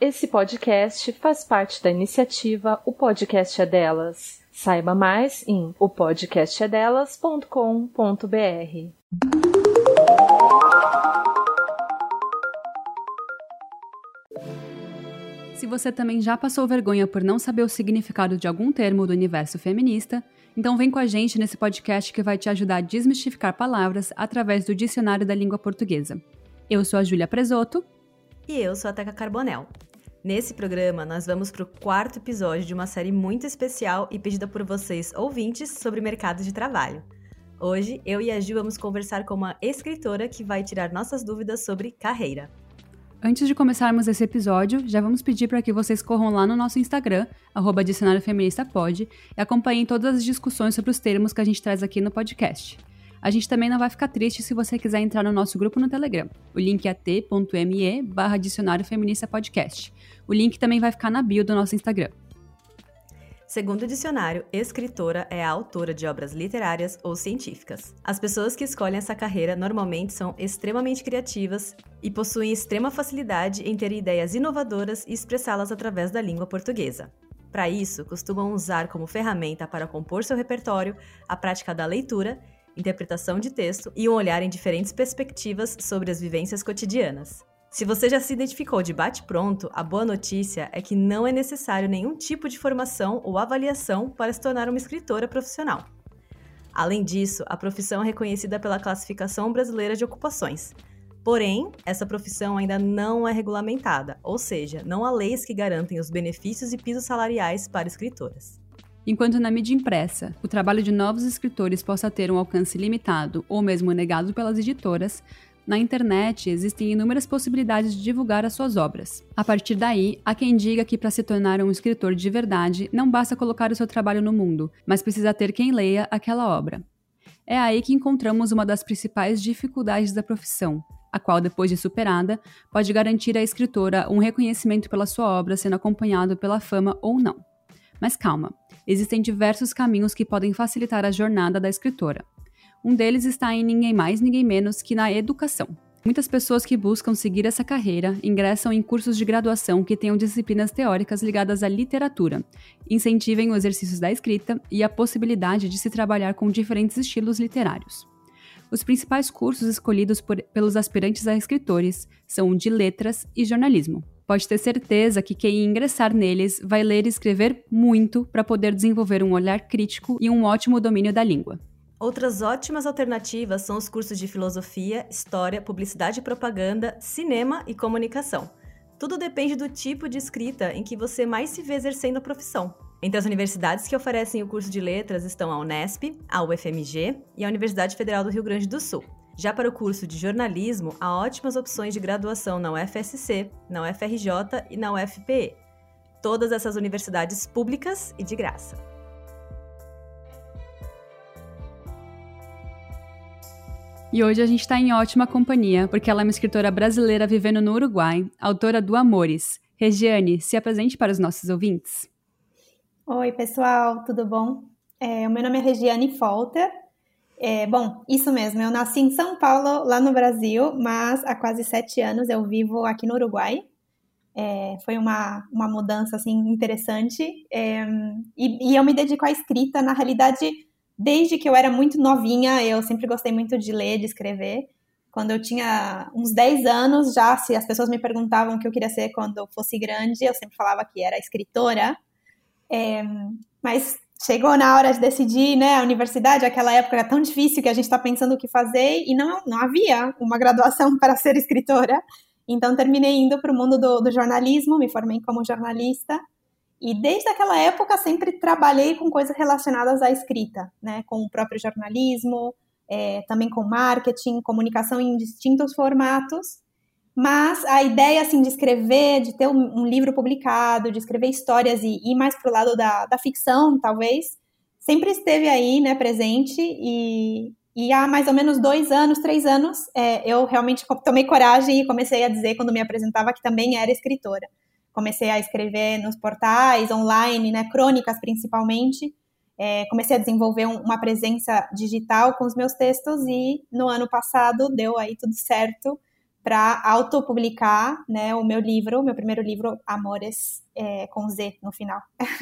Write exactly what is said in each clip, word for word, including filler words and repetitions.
Esse podcast faz parte da iniciativa O Podcast é Delas. Saiba mais em o podcast é delas ponto com ponto b r. Se você também já passou vergonha por não saber o significado de algum termo do universo feminista, então vem com a gente nesse podcast que vai te ajudar a desmistificar palavras através do Dicionário da Língua Portuguesa. Eu sou a Júlia Presoto. E eu sou a Teca Carbonell. Nesse programa, nós vamos para o quarto episódio de uma série muito especial e pedida por vocês, ouvintes, sobre mercado de trabalho. Hoje, eu e a Ju vamos conversar com uma escritora que vai tirar nossas dúvidas sobre carreira. Antes de começarmos esse episódio, já vamos pedir para que vocês corram lá no nosso Instagram, arroba Dicionário Feminista Pod, e acompanhem todas as discussões sobre os termos que a gente traz aqui no podcast. A gente também não vai ficar triste se você quiser entrar no nosso grupo no Telegram. O link é t.me barra Dicionário Feminista Podcast. O link também vai ficar na bio do nosso Instagram. Segundo o dicionário, escritora é a autora de obras literárias ou científicas. As pessoas que escolhem essa carreira normalmente são extremamente criativas e possuem extrema facilidade em ter ideias inovadoras e expressá-las através da língua portuguesa. Para isso, costumam usar como ferramenta para compor seu repertório a prática da leitura, interpretação de texto e um olhar em diferentes perspectivas sobre as vivências cotidianas. Se você já se identificou de bate-pronto, a boa notícia é que não é necessário nenhum tipo de formação ou avaliação para se tornar uma escritora profissional. Além disso, a profissão é reconhecida pela Classificação Brasileira de Ocupações. Porém, essa profissão ainda não é regulamentada, ou seja, não há leis que garantem os benefícios e pisos salariais para escritoras. Enquanto na mídia impressa, o trabalho de novos escritores possa ter um alcance limitado ou mesmo negado pelas editoras, na internet existem inúmeras possibilidades de divulgar as suas obras. A partir daí, há quem diga que para se tornar um escritor de verdade, não basta colocar o seu trabalho no mundo, mas precisa ter quem leia aquela obra. É aí que encontramos uma das principais dificuldades da profissão, a qual, depois de superada, pode garantir à escritora um reconhecimento pela sua obra sendo acompanhado pela fama ou não. Mas calma, existem diversos caminhos que podem facilitar a jornada da escritora. Um deles está em ninguém mais, ninguém menos que na educação. Muitas pessoas que buscam seguir essa carreira ingressam em cursos de graduação que tenham disciplinas teóricas ligadas à literatura, incentivem o exercício da escrita e a possibilidade de se trabalhar com diferentes estilos literários. Os principais cursos escolhidos por, pelos aspirantes a escritores são o de letras e jornalismo. Pode ter certeza que quem ingressar neles vai ler e escrever muito para poder desenvolver um olhar crítico e um ótimo domínio da língua. Outras ótimas alternativas são os cursos de filosofia, história, publicidade e propaganda, cinema e comunicação. Tudo depende do tipo de escrita em que você mais se vê exercendo a profissão. Entre as universidades que oferecem o curso de letras estão a Unesp, a U F M G e a Universidade Federal do Rio Grande do Sul. Já para o curso de jornalismo, há ótimas opções de graduação na U F S C, na U F R J e na U F P E. Todas essas universidades públicas e de graça. E hoje a gente está em ótima companhia, porque ela é uma escritora brasileira vivendo no Uruguai, autora do Amores. Regiane, se apresente para os nossos ouvintes. Oi, pessoal, tudo bom? É, o meu nome é Regiane Folter. É, bom, isso mesmo, eu nasci em São Paulo, lá no Brasil, mas há quase sete anos eu vivo aqui no Uruguai. É, foi uma, uma mudança, assim, interessante. É, e, e eu me dedico à escrita, na realidade, desde que eu era muito novinha, eu sempre gostei muito de ler, de escrever. Quando eu tinha uns dez anos, já, se as pessoas me perguntavam o que eu queria ser quando eu fosse grande, eu sempre falava que era escritora. É, mas chegou na hora de decidir, né, a universidade, aquela época era tão difícil que a gente está pensando o que fazer, e não, não havia uma graduação para ser escritora. Então, terminei indo para o mundo do, do jornalismo, me formei como jornalista. E desde aquela época sempre trabalhei com coisas relacionadas à escrita, né? Com o próprio jornalismo, é, também com marketing, comunicação em distintos formatos. Mas a ideia assim, de escrever, de ter um, um livro publicado, de escrever histórias e ir mais para o lado da, da ficção, talvez, sempre esteve aí, né, presente. E, e há mais ou menos dois anos, três anos, é, eu realmente tomei coragem e comecei a dizer, quando me apresentava, que também era escritora. Comecei a escrever nos portais, online, né, crônicas principalmente. É, comecei a desenvolver um, uma presença digital com os meus textos e no ano passado deu aí tudo certo para autopublicar, né, o meu livro, meu primeiro livro, Amores, é, com Z no final.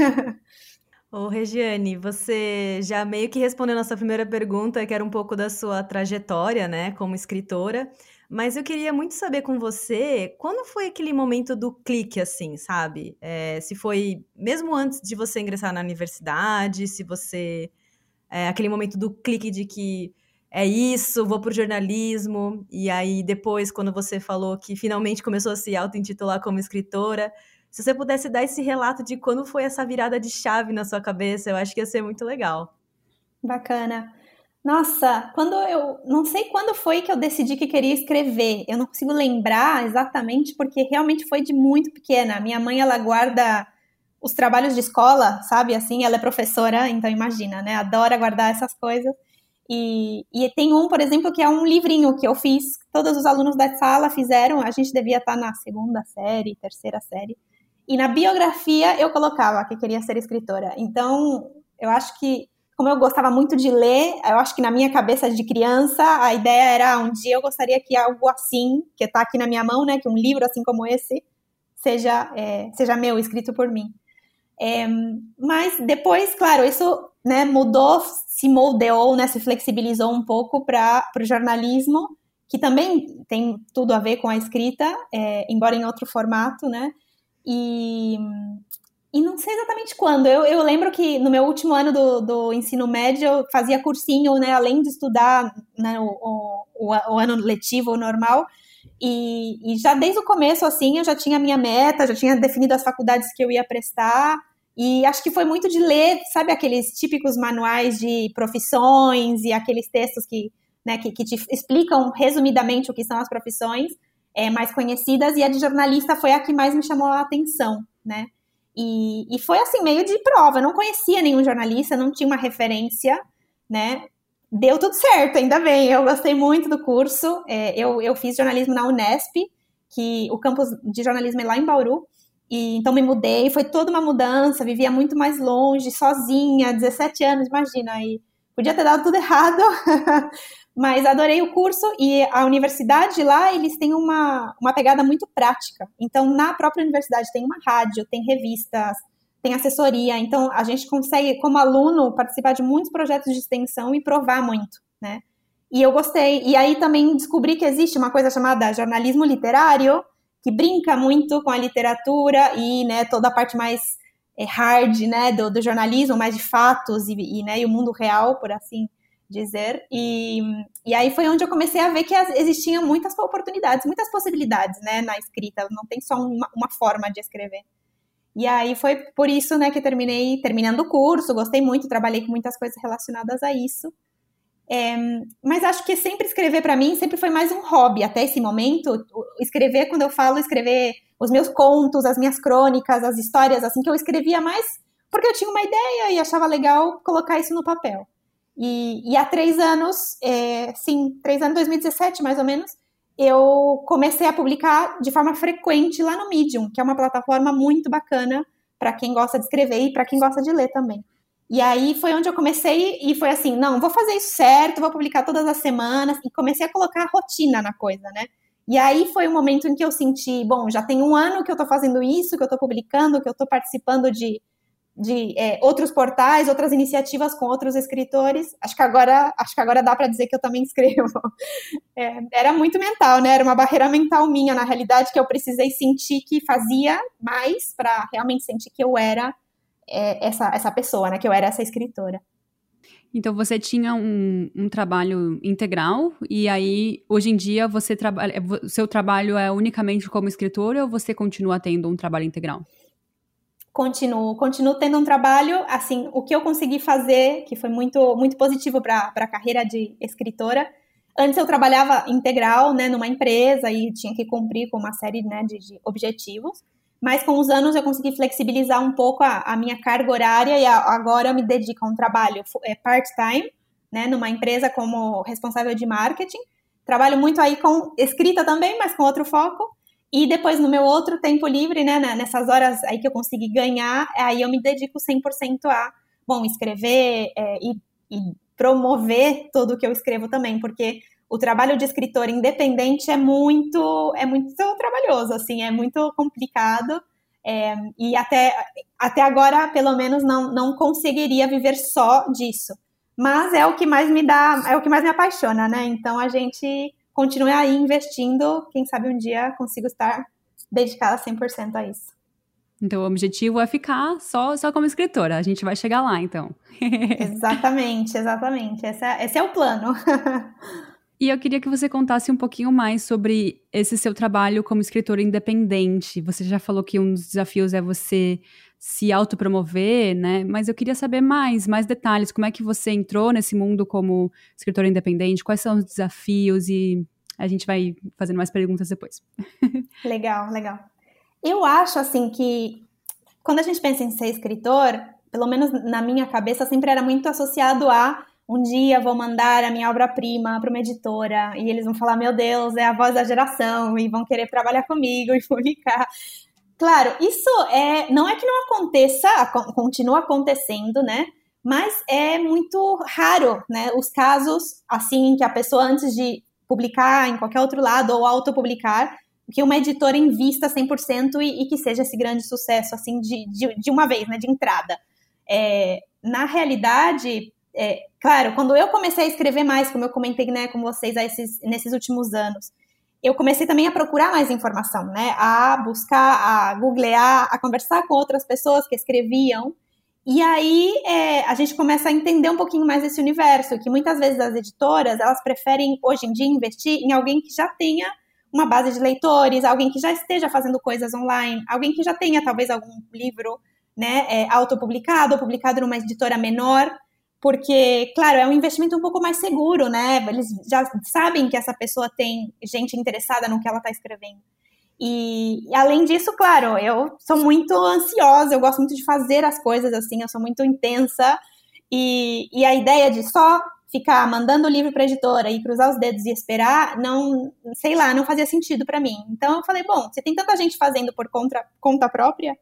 Ô, Regiane, você já meio que respondeu nossa primeira pergunta, que era um pouco da sua trajetória, né, como escritora, mas eu queria muito saber com você, quando foi aquele momento do clique, assim, sabe? É, se foi mesmo antes de você ingressar na universidade, se você... É, aquele momento do clique de que é isso, vou pro jornalismo, e aí depois, quando você falou que finalmente começou a se auto-intitular como escritora, se você pudesse dar esse relato de quando foi essa virada de chave na sua cabeça, eu acho que ia ser muito legal. Bacana. Nossa, quando eu... Não sei quando foi que eu decidi que queria escrever. Eu não consigo lembrar exatamente, porque realmente foi de muito pequena. Minha mãe, ela guarda os trabalhos de escola, sabe? Assim, ela é professora, então imagina, né? Adora guardar essas coisas. E, e tem um, por exemplo, que é um livrinho que eu fiz. Todos os alunos da sala fizeram. A gente devia estar na segunda série, terceira série. E na biografia eu colocava que queria ser escritora. Então, eu acho que, como eu gostava muito de ler, eu acho que na minha cabeça de criança, a ideia era, um dia eu gostaria que algo assim, que está aqui na minha mão, né, que um livro assim como esse, seja, é, seja meu, escrito por mim. É, mas depois, claro, isso, né, mudou, se moldeou, né, se flexibilizou um pouco para o jornalismo, que também tem tudo a ver com a escrita, é, embora em outro formato, né? E, e não sei exatamente quando. Eu, eu lembro que no meu último ano do, do ensino médio eu fazia cursinho, né, além de estudar, né, o, o, o ano letivo normal. E, e já desde o começo, assim, eu já tinha a minha meta, já tinha definido as faculdades que eu ia prestar. E acho que foi muito de ler, sabe, aqueles típicos manuais de profissões e aqueles textos que, né, que, que te explicam resumidamente o que são as profissões É, mais conhecidas, e a de jornalista foi a que mais me chamou a atenção, né? E, e foi assim, meio de prova, eu não conhecia nenhum jornalista, não tinha uma referência, né? Deu tudo certo, ainda bem, eu gostei muito do curso, é, eu, eu fiz jornalismo na Unesp, que o campus de jornalismo é lá em Bauru, e então me mudei, foi toda uma mudança, vivia muito mais longe, sozinha, dezessete anos, imagina, e podia ter dado tudo errado, mas adorei o curso, e a universidade lá, eles têm uma, uma pegada muito prática. Então, na própria universidade tem uma rádio, tem revistas, tem assessoria. Então, a gente consegue, como aluno, participar de muitos projetos de extensão e provar muito, né? E eu gostei. E aí também descobri que existe uma coisa chamada jornalismo literário, que brinca muito com a literatura e, né, toda a parte mais é, hard, né, do, do jornalismo, mais de fatos e, e, né, e o mundo real, por assim dizer, e, e aí foi onde eu comecei a ver que existiam muitas oportunidades, muitas possibilidades, né, na escrita, não tem só uma, uma forma de escrever. E aí foi por isso, né, que eu terminei, terminando o curso, gostei muito, trabalhei com muitas coisas relacionadas a isso, é, mas acho que sempre escrever para mim sempre foi mais um hobby, até esse momento. Escrever, quando eu falo escrever os meus contos, as minhas crônicas, as histórias, assim, que eu escrevia mais porque eu tinha uma ideia e achava legal colocar isso no papel. E, e há três anos, é, sim, três anos, dois mil e dezessete mais ou menos, eu comecei a publicar de forma frequente lá no Medium, que é uma plataforma muito bacana para quem gosta de escrever e para quem gosta de ler também. E aí foi onde eu comecei e foi assim, não, vou fazer isso certo, vou publicar todas as semanas, e comecei a colocar rotina na coisa, né? E aí foi o momento em que eu senti, bom, já tem um ano que eu tô fazendo isso, que eu tô publicando, que eu tô participando de de é, outros portais, outras iniciativas com outros escritores. Acho que agora, acho que agora dá para dizer que eu também escrevo. É, era muito mental, né? Era uma barreira mental minha, na realidade, que eu precisei sentir que fazia mais para realmente sentir que eu era é, essa, essa pessoa, né? Que eu era essa escritora. Então, você tinha um, um trabalho integral, e aí, hoje em dia, você trabalha, seu trabalho é unicamente como escritora, ou você continua tendo um trabalho integral? Continuo, continuo tendo um trabalho, assim, o que eu consegui fazer, que foi muito, muito positivo para a carreira de escritora. Antes eu trabalhava integral, né, numa empresa e tinha que cumprir com uma série, né, de, de objetivos, mas com os anos eu consegui flexibilizar um pouco a, a minha carga horária e a, agora eu me dedico a um trabalho é, part-time, né, numa empresa como responsável de marketing. Trabalho muito aí com escrita também, mas com outro foco. E depois, no meu outro tempo livre, né, nessas horas aí que eu consegui ganhar, aí eu me dedico cem por cento a, bom, escrever é, e, e promover tudo que eu escrevo também, porque o trabalho de escritor independente é muito, é muito trabalhoso, assim, é muito complicado. É, e até, até agora, pelo menos, não, não conseguiria viver só disso. Mas é o que mais me dá, é o que mais me apaixona, né? Então a gente continua aí investindo, quem sabe um dia consigo estar dedicada cem por cento a isso. Então o objetivo é ficar só, só como escritora, a gente vai chegar lá, então. Exatamente, exatamente, esse é, esse é o plano. E eu queria que você contasse um pouquinho mais sobre esse seu trabalho como escritora independente. Você já falou que um dos desafios é você se autopromover, né? Mas eu queria saber mais, mais detalhes. Como é que você entrou nesse mundo como escritora independente? Quais são os desafios? E a gente vai fazendo mais perguntas depois. Legal, legal. Eu acho, assim, que quando a gente pensa em ser escritor, pelo menos na minha cabeça, sempre era muito associado a um dia vou mandar a minha obra-prima para uma editora e eles vão falar, meu Deus, é a voz da geração e vão querer trabalhar comigo e publicar. Claro, isso é, não é que não aconteça, continua acontecendo, né? Mas é muito raro, né? Os casos, assim, que a pessoa antes de publicar em qualquer outro lado ou autopublicar, que uma editora invista cem por cento e, e que seja esse grande sucesso, assim, de, de, de uma vez, né? De entrada. É, na realidade... É, claro, quando eu comecei a escrever mais, como eu comentei, né, com vocês a esses, nesses últimos anos, eu comecei também a procurar mais informação, né, a buscar, a googlear, a conversar com outras pessoas que escreviam, e aí é, a gente começa a entender um pouquinho mais esse universo, que muitas vezes as editoras, elas preferem, hoje em dia, investir em alguém que já tenha uma base de leitores, alguém que já esteja fazendo coisas online, alguém que já tenha, talvez, algum livro, né, é, autopublicado ou publicado numa editora menor, porque, claro, é um investimento um pouco mais seguro, né? Eles já sabem que essa pessoa tem gente interessada no que ela está escrevendo. E, e, além disso, claro, eu sou muito ansiosa, eu gosto muito de fazer as coisas assim, eu sou muito intensa. E, e a ideia de só ficar mandando o livro para a editora e cruzar os dedos e esperar, não, sei lá, não fazia sentido para mim. Então eu falei, bom, se tem tanta gente fazendo por conta, conta própria,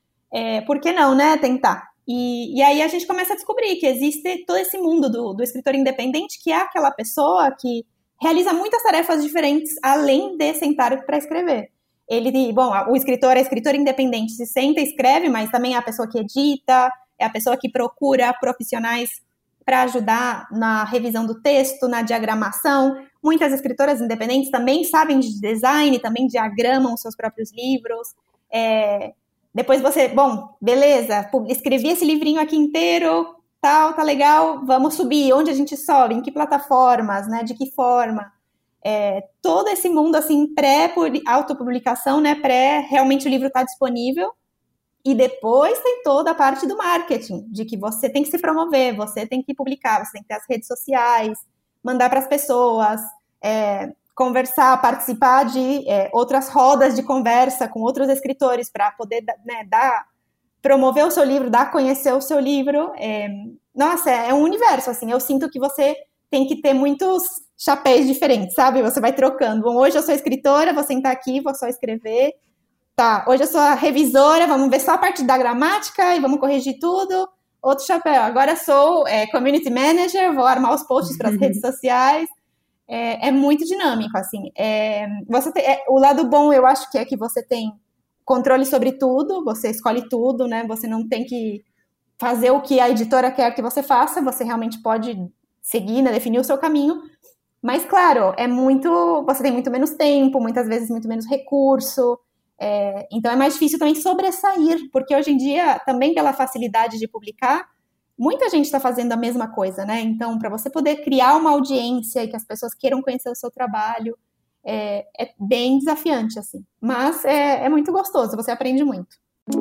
é, por que não, né, tentar? E, e aí a gente começa a descobrir que existe todo esse mundo do, do escritor independente, que é aquela pessoa que realiza muitas tarefas diferentes, além de sentar para escrever. Ele, bom, o escritor é escritor independente, se senta e escreve, mas também é a pessoa que edita, é a pessoa que procura profissionais para ajudar na revisão do texto, na diagramação. Muitas escritoras independentes também sabem de design, também diagramam os seus próprios livros. É... Depois você, bom, beleza, escrevi esse livrinho aqui inteiro, tal, tá legal, vamos subir. Onde a gente sobe? Em que plataformas, né? De que forma? É, todo esse mundo, assim, pré-autopublicação, né? Pré, realmente o livro tá disponível. E depois tem toda a parte do marketing, de que você tem que se promover, você tem que publicar, você tem que ter as redes sociais, mandar para as pessoas, é, conversar, participar de é, outras rodas de conversa com outros escritores para poder, né, dar, promover o seu livro, dar a conhecer o seu livro. É, nossa, é um universo, assim, eu sinto que você tem que ter muitos chapéus diferentes, sabe? Você vai trocando. Bom, hoje eu sou escritora, vou sentar aqui, vou só escrever. Tá, hoje eu sou a revisora, vamos ver só a parte da gramática e vamos corrigir tudo. Outro chapéu, agora eu sou é, community manager, vou armar os posts para as redes sociais. É, é muito dinâmico, assim. É, você tem, é, o lado bom, eu acho que é que você tem controle sobre tudo, você escolhe tudo, né? Você não tem que fazer o que a editora quer que você faça, você realmente pode seguir, né? Definir o seu caminho. Mas, claro, é muito, você tem muito menos tempo, muitas vezes muito menos recurso. É, então é mais difícil também sobressair, porque hoje em dia, também pela facilidade de publicar, muita gente está fazendo a mesma coisa, né? Então, para você poder criar uma audiência e que as pessoas queiram conhecer o seu trabalho, é, é bem desafiante, assim. Mas é, é muito gostoso, você aprende muito.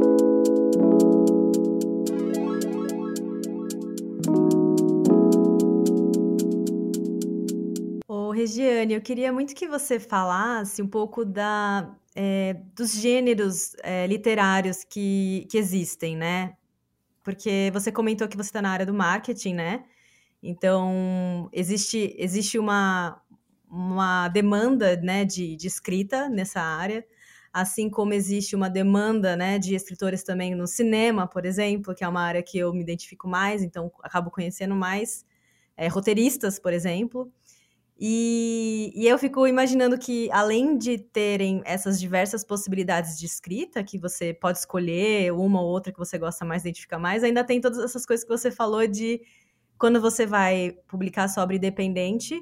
Ô, Regiane, eu queria muito que você falasse um pouco da, é, dos gêneros é, literários que, que existem, né? Porque você comentou que você está na área do marketing, né? Então, existe, existe uma, uma demanda, né, de, de escrita nessa área, assim como existe uma demanda, né, de escritores também no cinema, por exemplo, que é uma área que eu me identifico mais, então acabo conhecendo mais é, roteiristas, por exemplo. E, e eu fico imaginando que, além de terem essas diversas possibilidades de escrita, que você pode escolher uma ou outra que você gosta mais, identifica mais, ainda tem todas essas coisas que você falou de quando você vai publicar sua obra independente,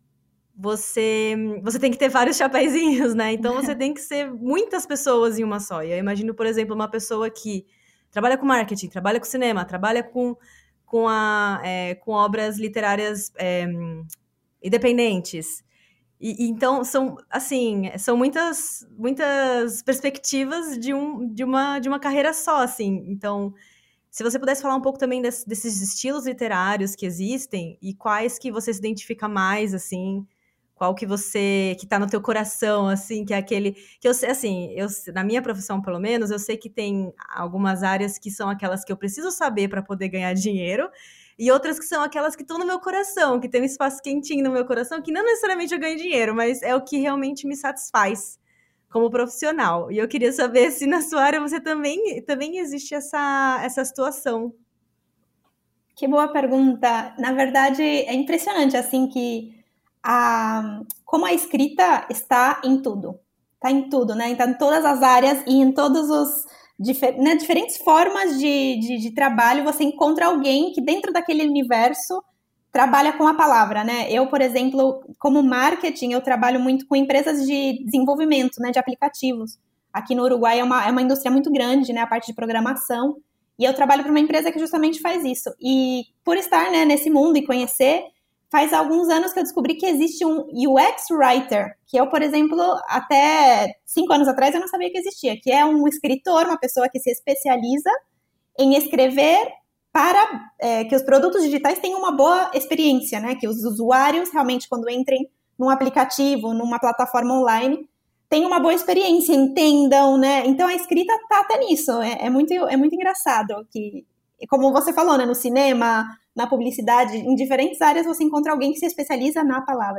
você, você tem que ter vários chapéuzinhos, né? Então, você tem que ser muitas pessoas em uma só. E eu imagino, por exemplo, uma pessoa que trabalha com marketing, trabalha com cinema, trabalha com, com, a, é, com obras literárias é, independentes. E, então, são, assim, são muitas, muitas perspectivas de, um, de, uma, de uma carreira só, assim. Então, se você pudesse falar um pouco também desse, desses estilos literários que existem e quais que você se identifica mais, assim... Qual que você, que tá no teu coração, assim, que é aquele, que eu sei, assim, eu, na minha profissão, pelo menos, eu sei que tem algumas áreas que são aquelas que eu preciso saber para poder ganhar dinheiro, e outras que são aquelas que estão no meu coração, que tem um espaço quentinho no meu coração, que não necessariamente eu ganho dinheiro, mas é o que realmente me satisfaz como profissional. E eu queria saber se na sua área você também, também existe essa, essa situação. Que boa pergunta. Na verdade, é impressionante, assim, que A, como a escrita está em tudo, está em tudo, né? Então, em todas as áreas e em todos os difer, né, diferentes formas de, de, de trabalho, você encontra alguém que dentro daquele universo trabalha com a palavra, né? Eu, por exemplo, como marketing, eu trabalho muito com empresas de desenvolvimento, né, de aplicativos. Aqui no Uruguai é uma, é uma indústria muito grande, né, a parte de programação, e eu trabalho para uma empresa que justamente faz isso. E por estar, né, nesse mundo e conhecer, faz alguns anos que eu descobri que existe um U X Writer, que eu, por exemplo, até cinco anos atrás eu não sabia que existia, que é um escritor, uma pessoa que se especializa em escrever para é, que os produtos digitais tenham uma boa experiência, né? Que os usuários realmente, quando entrem num aplicativo, numa plataforma online, tenham uma boa experiência, entendam, né? Então a escrita tá até nisso, é, é, muito, é muito engraçado, que, como você falou, né, no cinema, na publicidade, em diferentes áreas você encontra alguém que se especializa na palavra.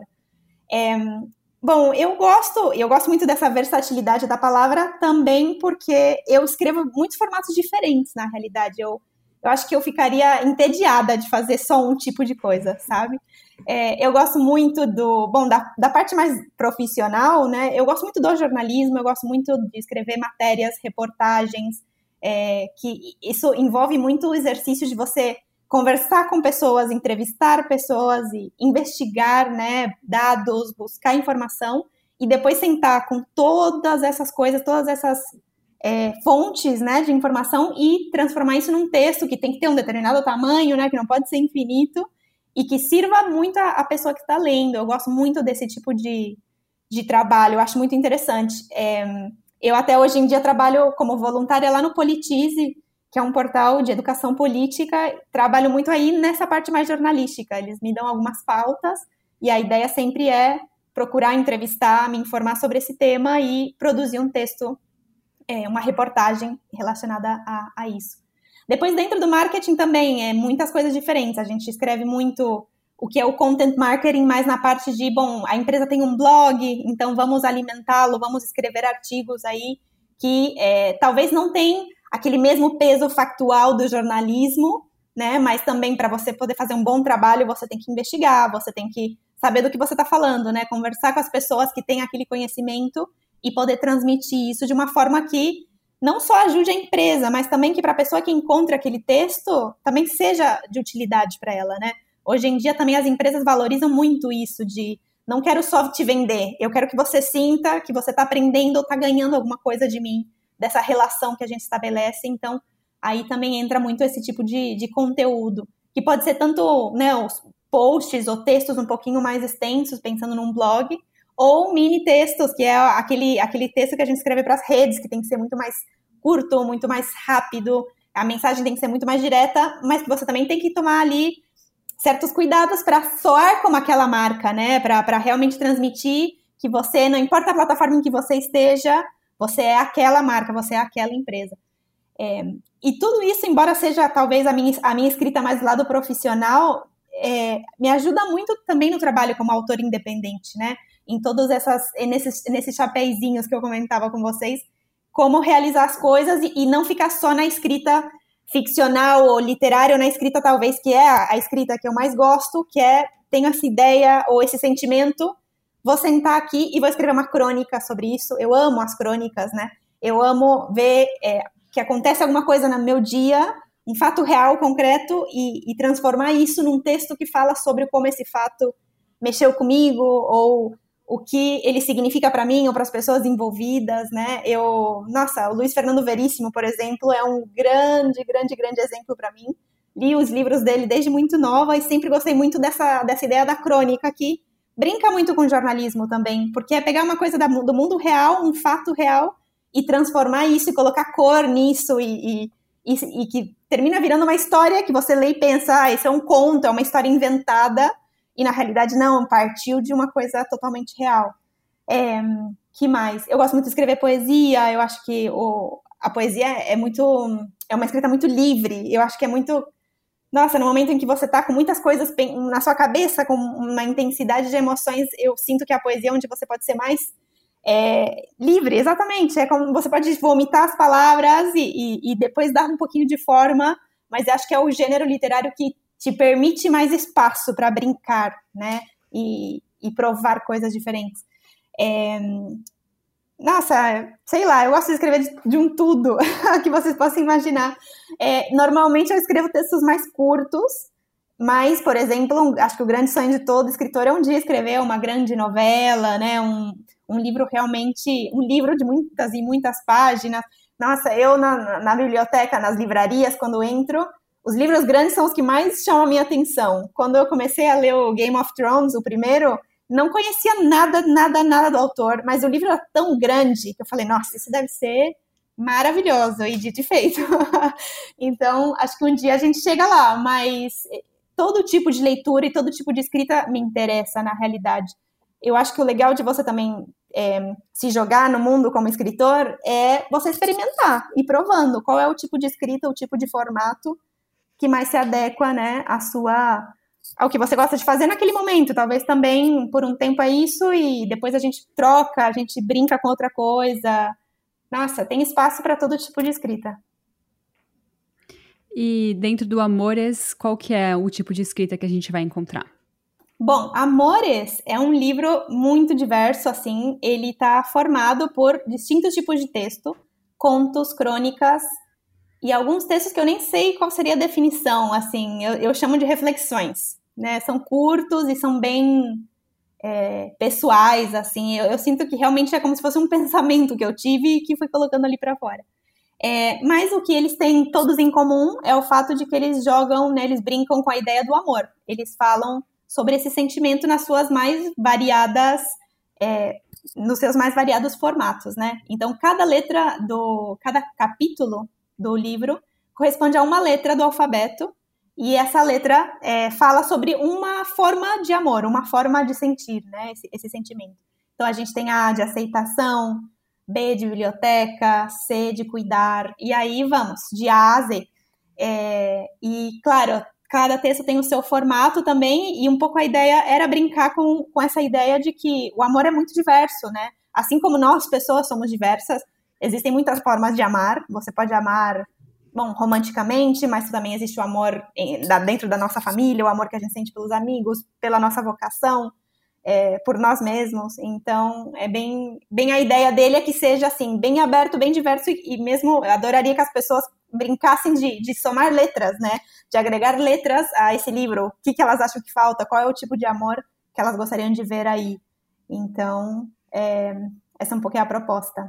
É, bom, eu gosto, eu gosto muito dessa versatilidade da palavra também porque eu escrevo muitos formatos diferentes, na realidade. Eu, eu acho que eu ficaria entediada de fazer só um tipo de coisa, sabe? É, eu gosto muito do, bom, da, da parte mais profissional, né? Eu gosto muito do jornalismo, eu gosto muito de escrever matérias, reportagens, é, que isso envolve muito o exercício de você conversar com pessoas, entrevistar pessoas e investigar, né, dados, buscar informação e depois sentar com todas essas coisas, todas essas é, fontes, né, de informação e transformar isso num texto que tem que ter um determinado tamanho, né, que não pode ser infinito e que sirva muito a, a pessoa que está lendo. Eu gosto muito desse tipo de, de trabalho, eu acho muito interessante. É, eu até hoje em dia trabalho como voluntária lá no Politize, que é um portal de educação política, trabalho muito aí nessa parte mais jornalística. Eles me dão algumas pautas e a ideia sempre é procurar entrevistar, me informar sobre esse tema e produzir um texto, é, uma reportagem relacionada a, a isso. Depois, dentro do marketing também, é muitas coisas diferentes. A gente escreve muito o que é o content marketing, mais na parte de, bom, a empresa tem um blog, então vamos alimentá-lo, vamos escrever artigos aí que é, talvez não tenham aquele mesmo peso factual do jornalismo, né? Mas também para você poder fazer um bom trabalho, você tem que investigar, você tem que saber do que você está falando, né? Conversar com as pessoas que têm aquele conhecimento e poder transmitir isso de uma forma que não só ajude a empresa, mas também que para a pessoa que encontra aquele texto também seja de utilidade para ela, né? Hoje em dia também as empresas valorizam muito isso de não quero só te vender, eu quero que você sinta que você está aprendendo ou está ganhando alguma coisa de mim, dessa relação que a gente estabelece. Então, aí também entra muito esse tipo de, de conteúdo, que pode ser tanto, né, os posts ou textos um pouquinho mais extensos, pensando num blog, ou mini textos, que é aquele, aquele texto que a gente escreve para as redes, que tem que ser muito mais curto, muito mais rápido, a mensagem tem que ser muito mais direta, mas que você também tem que tomar ali certos cuidados para soar como aquela marca, né, para realmente transmitir que você, não importa a plataforma em que você esteja, você é aquela marca, você é aquela empresa. É, e tudo isso, embora seja talvez a minha, a minha escrita mais do lado profissional, é, me ajuda muito também no trabalho como autor independente, né? Em todos essas, nesses, nesses chapeizinhos que eu comentava com vocês, como realizar as coisas e, e não ficar só na escrita ficcional ou literária, ou na escrita talvez que é a, a escrita que eu mais gosto, que é tenho essa ideia ou esse sentimento, vou sentar aqui e vou escrever uma crônica sobre isso. Eu amo as crônicas, né? Eu amo ver é, que acontece alguma coisa no meu dia, um fato real, concreto, e, e transformar isso num texto que fala sobre como esse fato mexeu comigo, ou o que ele significa para mim ou para as pessoas envolvidas, né? Eu, nossa, o Luiz Fernando Veríssimo, por exemplo, é um grande, grande, grande exemplo para mim. Li os livros dele desde muito nova e sempre gostei muito dessa, dessa ideia da crônica, que brinca muito com jornalismo também, porque é pegar uma coisa da, do mundo real, um fato real, e transformar isso e colocar cor nisso, e, e, e, e que termina virando uma história que você lê e pensa, ah, isso é um conto, é uma história inventada, e na realidade não, partiu de uma coisa totalmente real. É, que mais? Eu gosto muito de escrever poesia, eu acho que o, a poesia é muito, é uma escrita muito livre, eu acho que é muito, nossa, no momento em que você tá com muitas coisas na sua cabeça, com uma intensidade de emoções, eu sinto que a poesia é onde você pode ser mais é, livre, exatamente, é como você pode vomitar as palavras e, e, e depois dar um pouquinho de forma, mas eu acho que é o gênero literário que te permite mais espaço para brincar, né, e, e provar coisas diferentes. É, nossa, sei lá, eu gosto de escrever de, de um tudo que vocês possam imaginar. É, normalmente eu escrevo textos mais curtos, mas, por exemplo, um, acho que o grande sonho de todo escritor é um dia escrever uma grande novela, né, um, um livro realmente, um livro de muitas e muitas páginas. Nossa, eu na, na biblioteca, nas livrarias, quando entro, os livros grandes são os que mais chamam a minha atenção. Quando eu comecei a ler o Game of Thrones, o primeiro, não conhecia nada, nada, nada do autor, mas o livro era tão grande que eu falei, nossa, isso deve ser maravilhoso, e dito e feito. Então, acho que um dia a gente chega lá, mas todo tipo de leitura e todo tipo de escrita me interessa, na realidade. Eu acho que o legal de você também é, se jogar no mundo como escritor é você experimentar, e provando qual é o tipo de escrita, o tipo de formato que mais se adequa, né, à sua, ao que você gosta de fazer naquele momento. Talvez também por um tempo é isso e depois a gente troca, a gente brinca com outra coisa. Nossa, tem espaço para todo tipo de escrita. E dentro do Amores, qual que é o tipo de escrita que a gente vai encontrar? Bom, Amores é um livro muito diverso, assim, ele está formado por distintos tipos de texto, contos, crônicas, e alguns textos que eu nem sei qual seria a definição, assim, eu, eu chamo de reflexões, né, são curtos e são bem é, pessoais, assim, eu, eu sinto que realmente é como se fosse um pensamento que eu tive e que fui colocando ali para fora. É, mas o que eles têm todos em comum é o fato de que eles jogam, né, eles brincam com a ideia do amor, eles falam sobre esse sentimento nas suas mais variadas, é, nos seus mais variados formatos, né, então cada letra do, cada capítulo do livro corresponde a uma letra do alfabeto, e essa letra é, fala sobre uma forma de amor, uma forma de sentir, né, esse, esse sentimento. Então a gente tem A de aceitação, B de biblioteca, C de cuidar, e aí vamos, de A a Z. É, e claro, cada texto tem o seu formato também, e um pouco a ideia era brincar com, com essa ideia de que o amor é muito diverso, né, assim como nós, pessoas, somos diversas. Existem muitas formas de amar, você pode amar, bom, romanticamente, mas também existe o amor dentro da nossa família, o amor que a gente sente pelos amigos, pela nossa vocação, é, por nós mesmos. Então, é bem, bem a ideia dele é que seja assim, bem aberto, bem diverso, e, e mesmo eu adoraria que as pessoas brincassem de, de somar letras, né, de agregar letras a esse livro, o que, que elas acham que falta, qual é o tipo de amor que elas gostariam de ver aí. Então, é, essa é um pouquinho a proposta.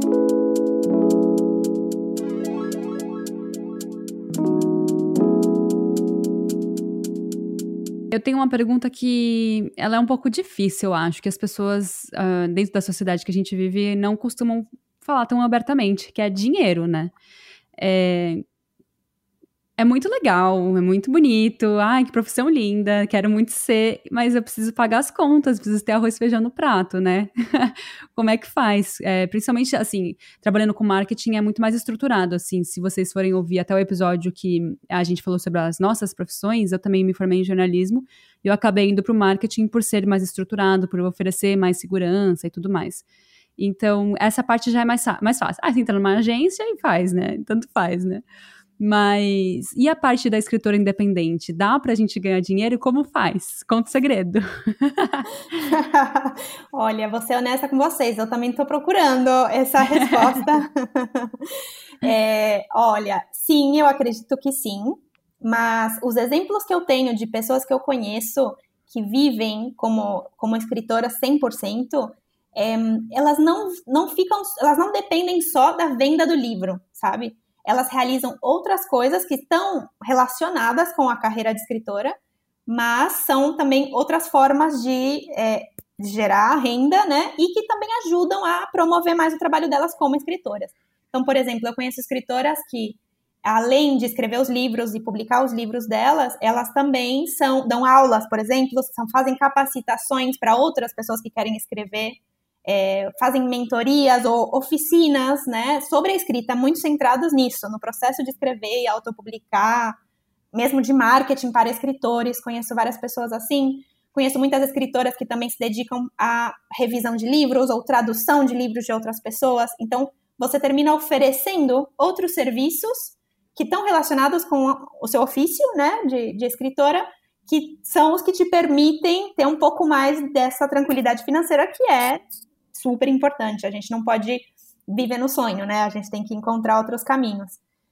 Eu tenho uma pergunta que ela é um pouco difícil, eu acho, que as pessoas, uh, dentro da sociedade que a gente vive, não costumam falar tão abertamente, que é dinheiro, né? É, é muito legal, é muito bonito, ai, que profissão linda, quero muito ser, mas eu preciso pagar as contas, preciso ter arroz e feijão no prato, né? Como é que faz? É, principalmente, assim, trabalhando com marketing é muito mais estruturado, assim, se vocês forem ouvir até o episódio que a gente falou sobre as nossas profissões, eu também me formei em jornalismo, e eu acabei indo para o marketing por ser mais estruturado, por oferecer mais segurança e tudo mais. Então, essa parte já é mais, mais fácil. Ah, você entra numa agência e faz, né? Tanto faz, né? Mas, e a parte da escritora independente? Dá pra gente ganhar dinheiro? Como faz? Conta o segredo. Olha, vou ser honesta com vocês, eu também tô procurando essa resposta. é, olha, sim, eu acredito que sim, mas os exemplos que eu tenho de pessoas que eu conheço que vivem como, como escritoras cem por cento, é, elas não, não ficam, elas não dependem só da venda do livro, sabe? Elas realizam outras coisas que estão relacionadas com a carreira de escritora, mas são também outras formas de, é, de gerar renda, né? E que também ajudam a promover mais o trabalho delas como escritoras. Então, por exemplo, eu conheço escritoras que, além de escrever os livros e publicar os livros delas, elas também são, dão aulas, por exemplo, são, fazem capacitações para outras pessoas que querem escrever. É, fazem mentorias ou oficinas, né, sobre a escrita, muito centradas nisso, no processo de escrever e autopublicar, mesmo de marketing para escritores. Conheço várias pessoas assim, conheço muitas escritoras que também se dedicam à revisão de livros ou tradução de livros de outras pessoas. Então, você termina oferecendo outros serviços que estão relacionados com o seu ofício, né, de, de escritora, que são os que te permitem ter um pouco mais dessa tranquilidade financeira, que é super importante. A gente não pode viver no sonho, né? A gente tem que encontrar outros caminhos.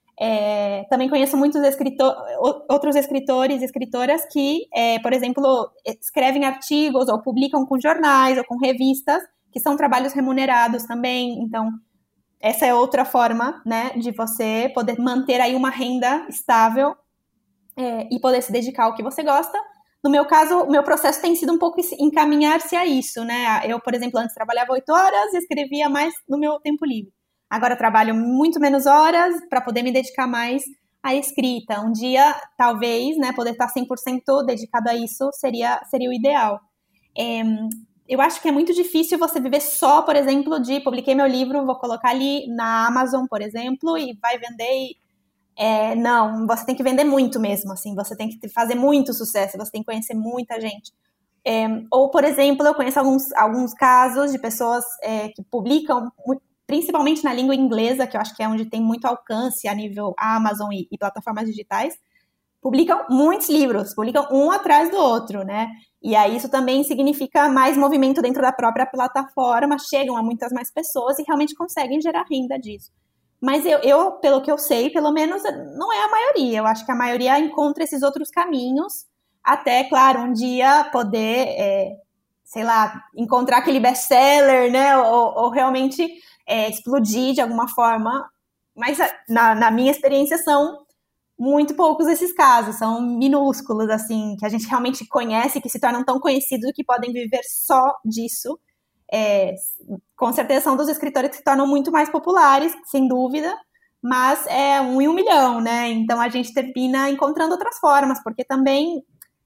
É, também conheço muitos escritor, outros escritores e escritoras que, é, por exemplo, escrevem artigos ou publicam com jornais ou com revistas, que são trabalhos remunerados também. Então, essa é outra forma, né, de você poder manter aí uma renda estável, é, e poder se dedicar ao que você gosta. No meu caso, o meu processo tem sido um pouco encaminhar-se a isso, né? Eu, por exemplo, antes trabalhava oito horas e escrevia mais no meu tempo livre. Agora eu trabalho muito menos horas para poder me dedicar mais à escrita. Um dia, talvez, né, poder estar cem por cento dedicado a isso seria, seria o ideal. É, eu acho que é muito difícil você viver só, por exemplo, de publiquei meu livro, vou colocar ali na Amazon, por exemplo, e vai vender e É, não, você tem que vender muito mesmo, assim, você tem que fazer muito sucesso, você tem que conhecer muita gente. É, ou, por exemplo, eu conheço alguns, alguns casos de pessoas é, que publicam, principalmente na língua inglesa, que eu acho que é onde tem muito alcance a nível Amazon e, e plataformas digitais, publicam muitos livros, publicam um atrás do outro, né? E aí isso também significa mais movimento dentro da própria plataforma, chegam a muitas mais pessoas e realmente conseguem gerar renda disso. Mas eu, eu, pelo que eu sei, pelo menos não é a maioria. Eu acho que a maioria encontra esses outros caminhos até, claro, um dia poder, é, sei lá, encontrar aquele best-seller, né? Ou, ou realmente é, explodir de alguma forma. Mas na, na minha experiência são muito poucos esses casos. São minúsculos, assim, que a gente realmente conhece, que se tornam tão conhecidos que podem viver só disso. É, com certeza são dos escritores que se tornam muito mais populares, sem dúvida, mas é um em um milhão, né? Então a gente termina encontrando outras formas, porque também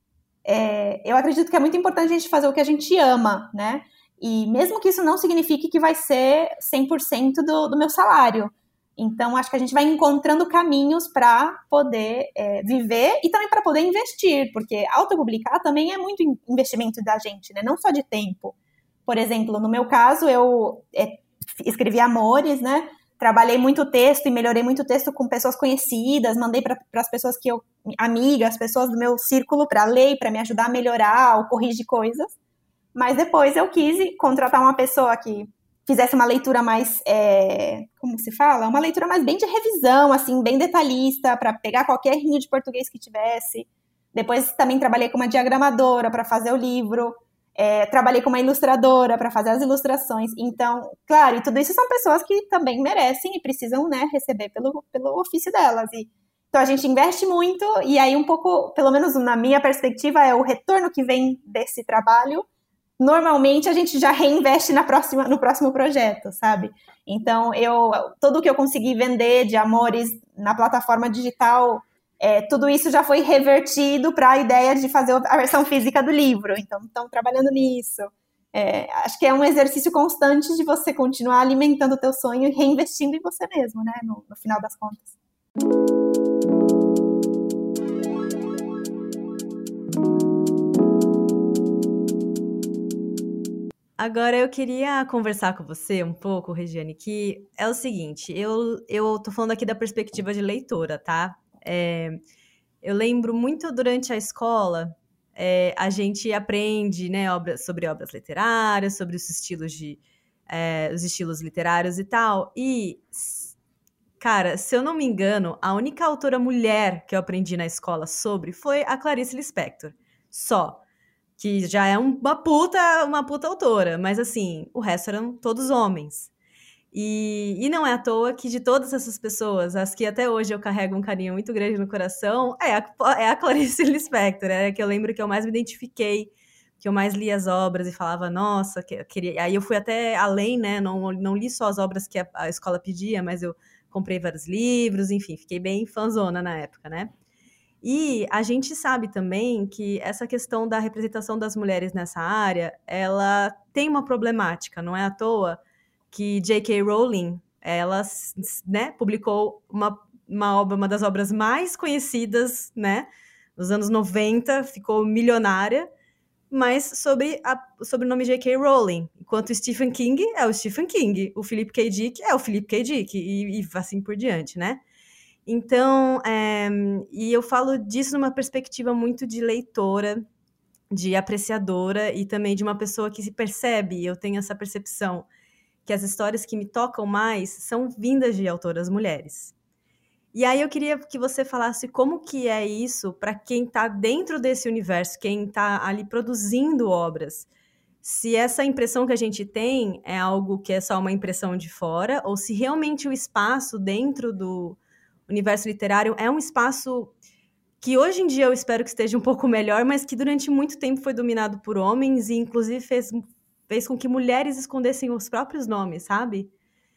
é, eu acredito que é muito importante a gente fazer o que a gente ama, né? E mesmo que isso não signifique que vai ser cem por cento do, do meu salário. Então acho que a gente vai encontrando caminhos para poder é, viver e também para poder investir, porque autopublicar também é muito investimento da gente, né? Não só de tempo. Por exemplo, no meu caso, eu é, escrevi Amores, né? Trabalhei muito texto e melhorei muito texto com pessoas conhecidas, mandei para as pessoas que eu, amigas, pessoas do meu círculo para ler, para me ajudar a melhorar ou corrigir coisas. Mas depois eu quis contratar uma pessoa que fizesse uma leitura mais, é, como se fala? Uma leitura mais bem de revisão, assim, bem detalhista, para pegar qualquer errinho de português que tivesse. Depois também trabalhei com uma diagramadora para fazer o livro. É, trabalhei com uma ilustradora para fazer as ilustrações. Então, claro, e tudo isso são pessoas que também merecem e precisam, né, receber pelo, pelo ofício delas. E, então, a gente investe muito e aí um pouco, pelo menos na minha perspectiva, é o retorno que vem desse trabalho. Normalmente, a gente já reinveste na próxima, no próximo projeto, sabe? Então, eu, tudo que eu consegui vender de Amores na plataforma digital... É, tudo isso já foi revertido para a ideia de fazer a versão física do livro. Então, estão trabalhando nisso. É, acho que é um exercício constante de você continuar alimentando o teu sonho e reinvestindo em você mesmo, né, no, no final das contas. A Agora eu queria conversar com você um pouco, Regiane, que é o seguinte, eu, eu tô falando aqui da perspectiva de leitora, tá? É, eu lembro muito durante a escola, é, a gente aprende, né, obra, sobre obras literárias, sobre os estilos, de, é, os estilos literários e tal, e, cara, se eu não me engano, a única autora mulher que eu aprendi na escola sobre foi a Clarice Lispector, só. Que já é uma puta, uma puta autora, mas assim, o resto eram todos homens. E, e não é à toa que de todas essas pessoas, as que até hoje eu carrego um carinho muito grande no coração, é a, é a Clarice Lispector, é a que eu lembro que eu mais me identifiquei, que eu mais li as obras e falava, nossa, que, eu queria... Aí eu fui até além, né, não, não li só as obras que a, a escola pedia, mas eu comprei vários livros, enfim, fiquei bem fãzona na época, né? E a gente sabe também que essa questão da representação das mulheres nessa área, ela tem uma problemática, não é à toa que J K. Rowling, ela, né, publicou uma, uma obra, uma das obras mais conhecidas, né, nos anos noventa, ficou milionária, mas sobre, a, sobre o nome J K. Rowling, enquanto o Stephen King é o Stephen King, o Philip K. Dick é o Philip K. Dick, e, e assim por diante, né? Então, é, e eu falo disso numa perspectiva muito de leitora, de apreciadora e também de uma pessoa que se percebe, eu tenho essa percepção, que as histórias que me tocam mais são vindas de autoras mulheres. E aí eu queria que você falasse como que é isso para quem está dentro desse universo, quem está ali produzindo obras. Se essa impressão que a gente tem é algo que é só uma impressão de fora, ou se realmente o espaço dentro do universo literário é um espaço que hoje em dia eu espero que esteja um pouco melhor, mas que durante muito tempo foi dominado por homens e inclusive fez, fez com que mulheres escondessem os próprios nomes, sabe?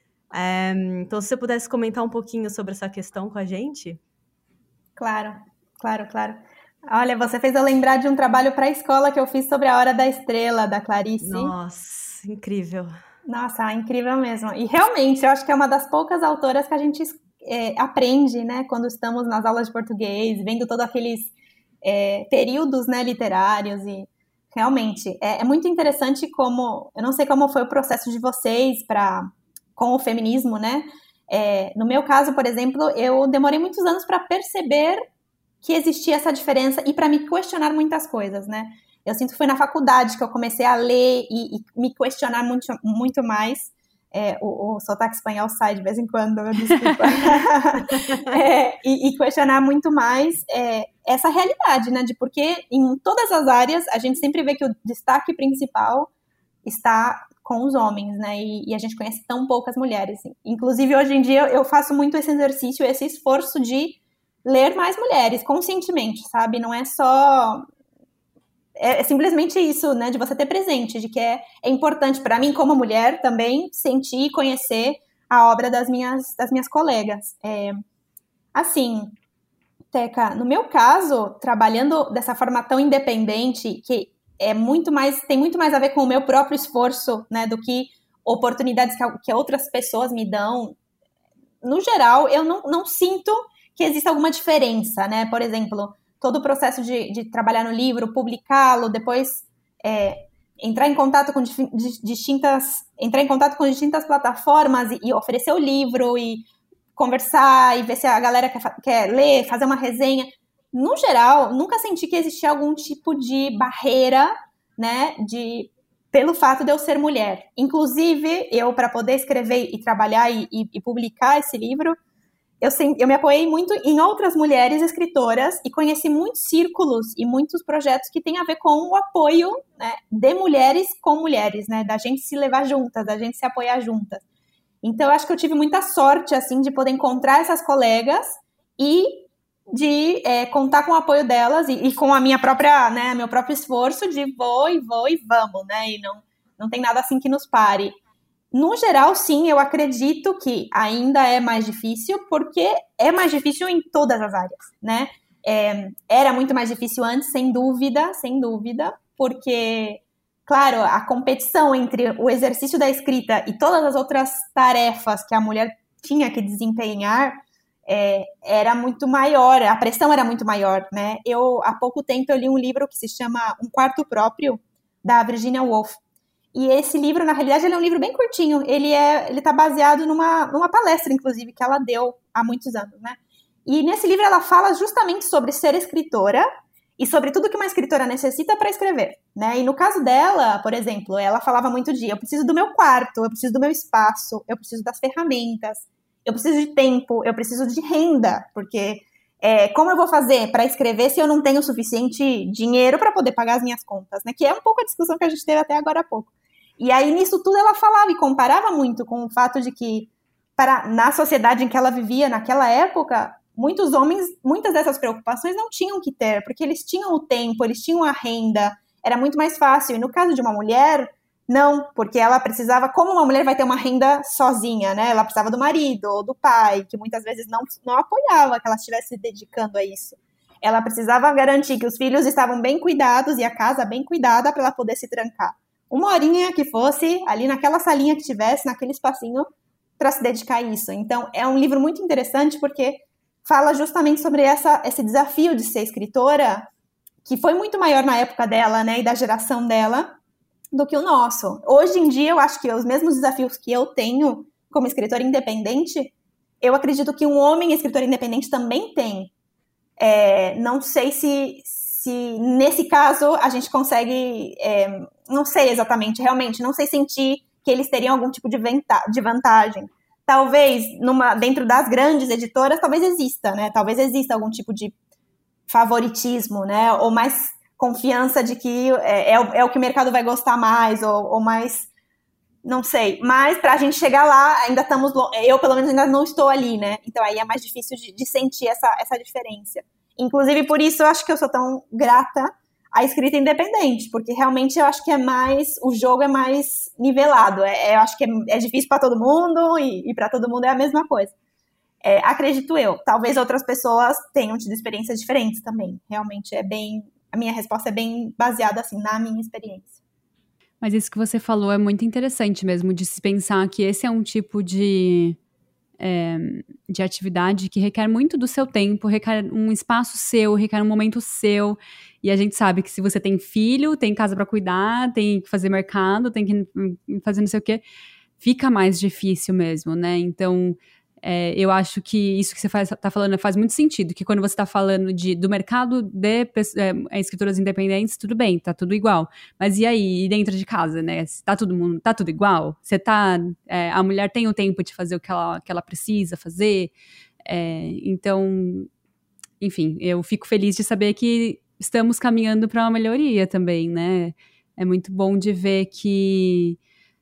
É, então, se você pudesse comentar um pouquinho sobre essa questão com a gente. Claro, claro, claro. Olha, você fez eu lembrar de um trabalho para a escola que eu fiz sobre A Hora da Estrela, da Clarice. Nossa, incrível. Nossa, incrível mesmo. E realmente, eu acho que é uma das poucas autoras que a gente é, aprende, né, quando estamos nas aulas de português, vendo todos aqueles é, períodos, né, literários. E realmente, é, é muito interessante como... Eu não sei como foi o processo de vocês para... com o feminismo, né? É, no meu caso, por exemplo, eu demorei muitos anos para perceber que existia essa diferença e para me questionar muitas coisas, né? Eu sinto que foi na faculdade que eu comecei a ler e, e me questionar muito, muito mais. É, o, o sotaque espanhol sai de vez em quando, desculpa. é, e, e questionar muito mais é, essa realidade, né? De porque em todas as áreas a gente sempre vê que o destaque principal está com os homens, né, e, e a gente conhece tão poucas mulheres. Inclusive, hoje em dia, eu faço muito esse exercício, esse esforço de ler mais mulheres, conscientemente, sabe? Não é só... É, é simplesmente isso, né, de você ter presente, de que é, é importante para mim, como mulher, também sentir e conhecer a obra das minhas, das minhas colegas. É, assim, Teca, no meu caso, trabalhando dessa forma tão independente, que é muito mais, tem muito mais a ver com o meu próprio esforço, né, do que oportunidades que, que outras pessoas me dão. No geral, eu não, não sinto que exista alguma diferença, né? Por exemplo, todo o processo de, de trabalhar no livro, publicá-lo, depois é, entrar em contato com distintas, entrar em contato com distintas plataformas e, e oferecer o livro e conversar e ver se a galera quer, quer ler, fazer uma resenha. No geral, nunca senti que existia algum tipo de barreira, né, de, pelo fato de eu ser mulher. Inclusive, eu, para poder escrever e trabalhar e, e, e publicar esse livro, eu, eu me apoiei muito em outras mulheres escritoras e conheci muitos círculos e muitos projetos que têm a ver com o apoio, né, de mulheres com mulheres, né, da gente se levar juntas, da gente se apoiar juntas. Então, eu acho que eu tive muita sorte, assim, de poder encontrar essas colegas e de é, contar com o apoio delas e, e com a minha própria, né, meu próprio esforço de vou e vou e vamos, né, e não, não tem nada assim que nos pare. No geral, sim, eu acredito que ainda é mais difícil, porque é mais difícil em todas as áreas, né, é, era muito mais difícil antes, sem dúvida, sem dúvida, porque, claro, a competição entre o exercício da escrita e todas as outras tarefas que a mulher tinha que desempenhar É, era muito maior, a pressão era muito maior, né? Eu, há pouco tempo, eu li um livro que se chama Um Quarto Próprio, da Virginia Woolf. E esse livro, na realidade, ele é um livro bem curtinho. Ele é, ele tá baseado numa, numa palestra, inclusive, que ela deu há muitos anos, né? E nesse livro ela fala justamente sobre ser escritora e sobre tudo que uma escritora necessita para escrever, né? E no caso dela, por exemplo, ela falava muito de eu preciso do meu quarto, eu preciso do meu espaço, eu preciso das ferramentas, eu preciso de tempo, eu preciso de renda, porque é, como eu vou fazer para escrever se eu não tenho o suficiente dinheiro para poder pagar as minhas contas, né? Que é um pouco a discussão que a gente teve até agora há pouco. E aí, nisso tudo, ela falava e comparava muito com o fato de que, para, na sociedade em que ela vivia naquela época, muitos homens, muitas dessas preocupações não tinham que ter, porque eles tinham o tempo, eles tinham a renda, era muito mais fácil. E no caso de uma mulher, não, porque ela precisava, como uma mulher vai ter uma renda sozinha, né? Ela precisava do marido ou do pai, que muitas vezes não, não apoiava que ela estivesse se dedicando a isso. Ela precisava garantir que os filhos estavam bem cuidados e a casa bem cuidada para ela poder se trancar. Uma horinha que fosse, ali naquela salinha que tivesse, naquele espacinho, para se dedicar a isso. Então, é um livro muito interessante porque fala justamente sobre essa, esse desafio de ser escritora, que foi muito maior na época dela, né, e da geração dela, do que o nosso. Hoje em dia, eu acho que os mesmos desafios que eu tenho como escritora independente, eu acredito que um homem escritor independente também tem. É, não sei se... se nesse caso a gente consegue, é, não sei exatamente, realmente, não sei sentir que eles teriam algum tipo de, venta- de vantagem. Talvez, numa, dentro das grandes editoras, talvez exista, né? Talvez exista algum tipo de favoritismo, né? Ou mais confiança de que é, é, o, é o que o mercado vai gostar mais, ou, ou mais, não sei. Mas para a gente chegar lá, ainda estamos, eu pelo menos ainda não estou ali, né? Então aí é mais difícil de, de sentir essa, essa diferença. Inclusive, por isso, eu acho que eu sou tão grata à escrita independente, porque realmente eu acho que é mais, o jogo é mais nivelado. É, eu acho que é, é difícil para todo mundo e, e para todo mundo é a mesma coisa. É, acredito eu. Talvez outras pessoas tenham tido experiências diferentes também. Realmente é bem, a minha resposta é bem baseada, assim, na minha experiência. Mas isso que você falou é muito interessante mesmo, de se pensar que esse é um tipo de... É, de atividade que requer muito do seu tempo, requer um espaço seu, requer um momento seu, e a gente sabe que se você tem filho, tem casa para cuidar, tem que fazer mercado, tem que fazer não sei o quê, fica mais difícil mesmo, né? Então, é, eu acho que isso que você faz, tá falando faz muito sentido, que quando você tá falando de, do mercado de é, escritoras independentes, tudo bem, tá tudo igual. Mas e aí, e dentro de casa, né? Tá todo mundo, tá tudo igual? Você tá, é, a mulher tem o tempo de fazer o que ela, que ela precisa fazer? É, então, enfim, eu fico feliz de saber que estamos caminhando para uma melhoria também, né? É muito bom de ver que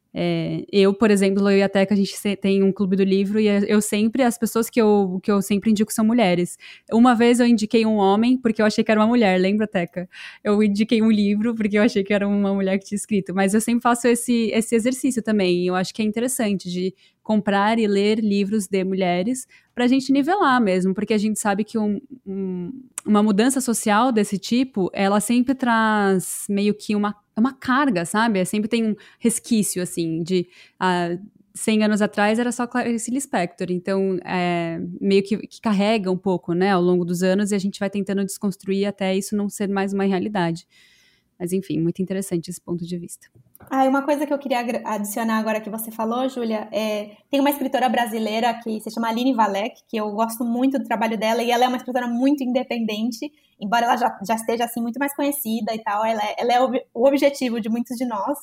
É, eu, por exemplo, eu e a Teca, a gente tem um clube do livro e eu sempre, as pessoas que eu, que eu sempre indico são mulheres. Uma vez eu indiquei um homem porque eu achei que era uma mulher, lembra, Teca? Eu indiquei um livro porque eu achei que era uma mulher que tinha escrito, mas eu sempre faço esse, esse exercício também, e eu acho que é interessante de comprar e ler livros de mulheres pra gente nivelar mesmo, porque a gente sabe que um, um, uma mudança social desse tipo, ela sempre traz meio que uma uma carga, sabe? Sempre tem um resquício, assim, de uh, cem anos atrás era só Clarice Lispector, então é, meio que, que carrega um pouco, né, ao longo dos anos, e a gente vai tentando desconstruir até isso não ser mais uma realidade. Mas, enfim, muito interessante esse ponto de vista. Ah, uma coisa que eu queria adicionar agora que você falou, Júlia, é, tem uma escritora brasileira que se chama Aline Valek, que eu gosto muito do trabalho dela, e ela é uma escritora muito independente, embora ela já, já esteja assim, muito mais conhecida e tal, ela é, ela é ob, o objetivo de muitos de nós.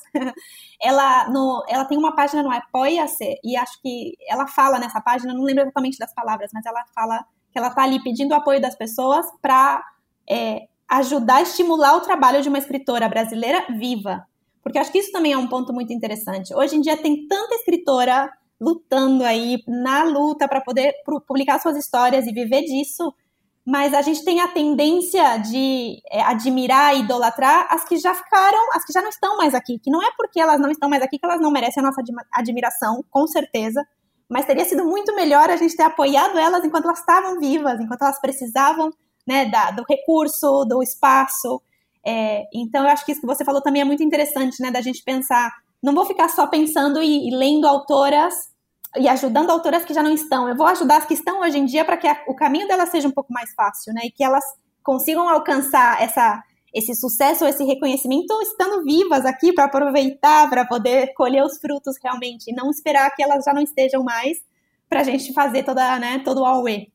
ela, no, ela tem uma página no Apoia-se, e acho que ela fala nessa página, não lembro exatamente das palavras, mas ela fala que ela está ali pedindo o apoio das pessoas para é, ajudar a estimular o trabalho de uma escritora brasileira viva. Porque eu acho que isso também é um ponto muito interessante. Hoje em dia tem tanta escritora lutando aí, na luta para poder publicar suas histórias e viver disso, mas a gente tem a tendência de é, admirar e idolatrar as que já ficaram, as que já não estão mais aqui, que não é porque elas não estão mais aqui que elas não merecem a nossa admiração, com certeza, mas teria sido muito melhor a gente ter apoiado elas enquanto elas estavam vivas, enquanto elas precisavam, né, da, do recurso, do espaço. É, então eu acho que isso que você falou também é muito interessante, né, da gente pensar, não vou ficar só pensando e, e lendo autoras e ajudando autoras que já não estão, eu vou ajudar as que estão hoje em dia para que a, o caminho delas seja um pouco mais fácil, né, e que elas consigam alcançar essa, esse sucesso, esse reconhecimento estando vivas aqui para aproveitar, para poder colher os frutos realmente, e não esperar que elas já não estejam mais para a gente fazer toda, né, todo o auê.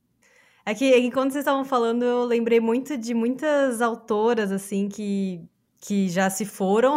É que, é que quando vocês estavam falando, eu lembrei muito de muitas autoras, assim, que, que já se foram,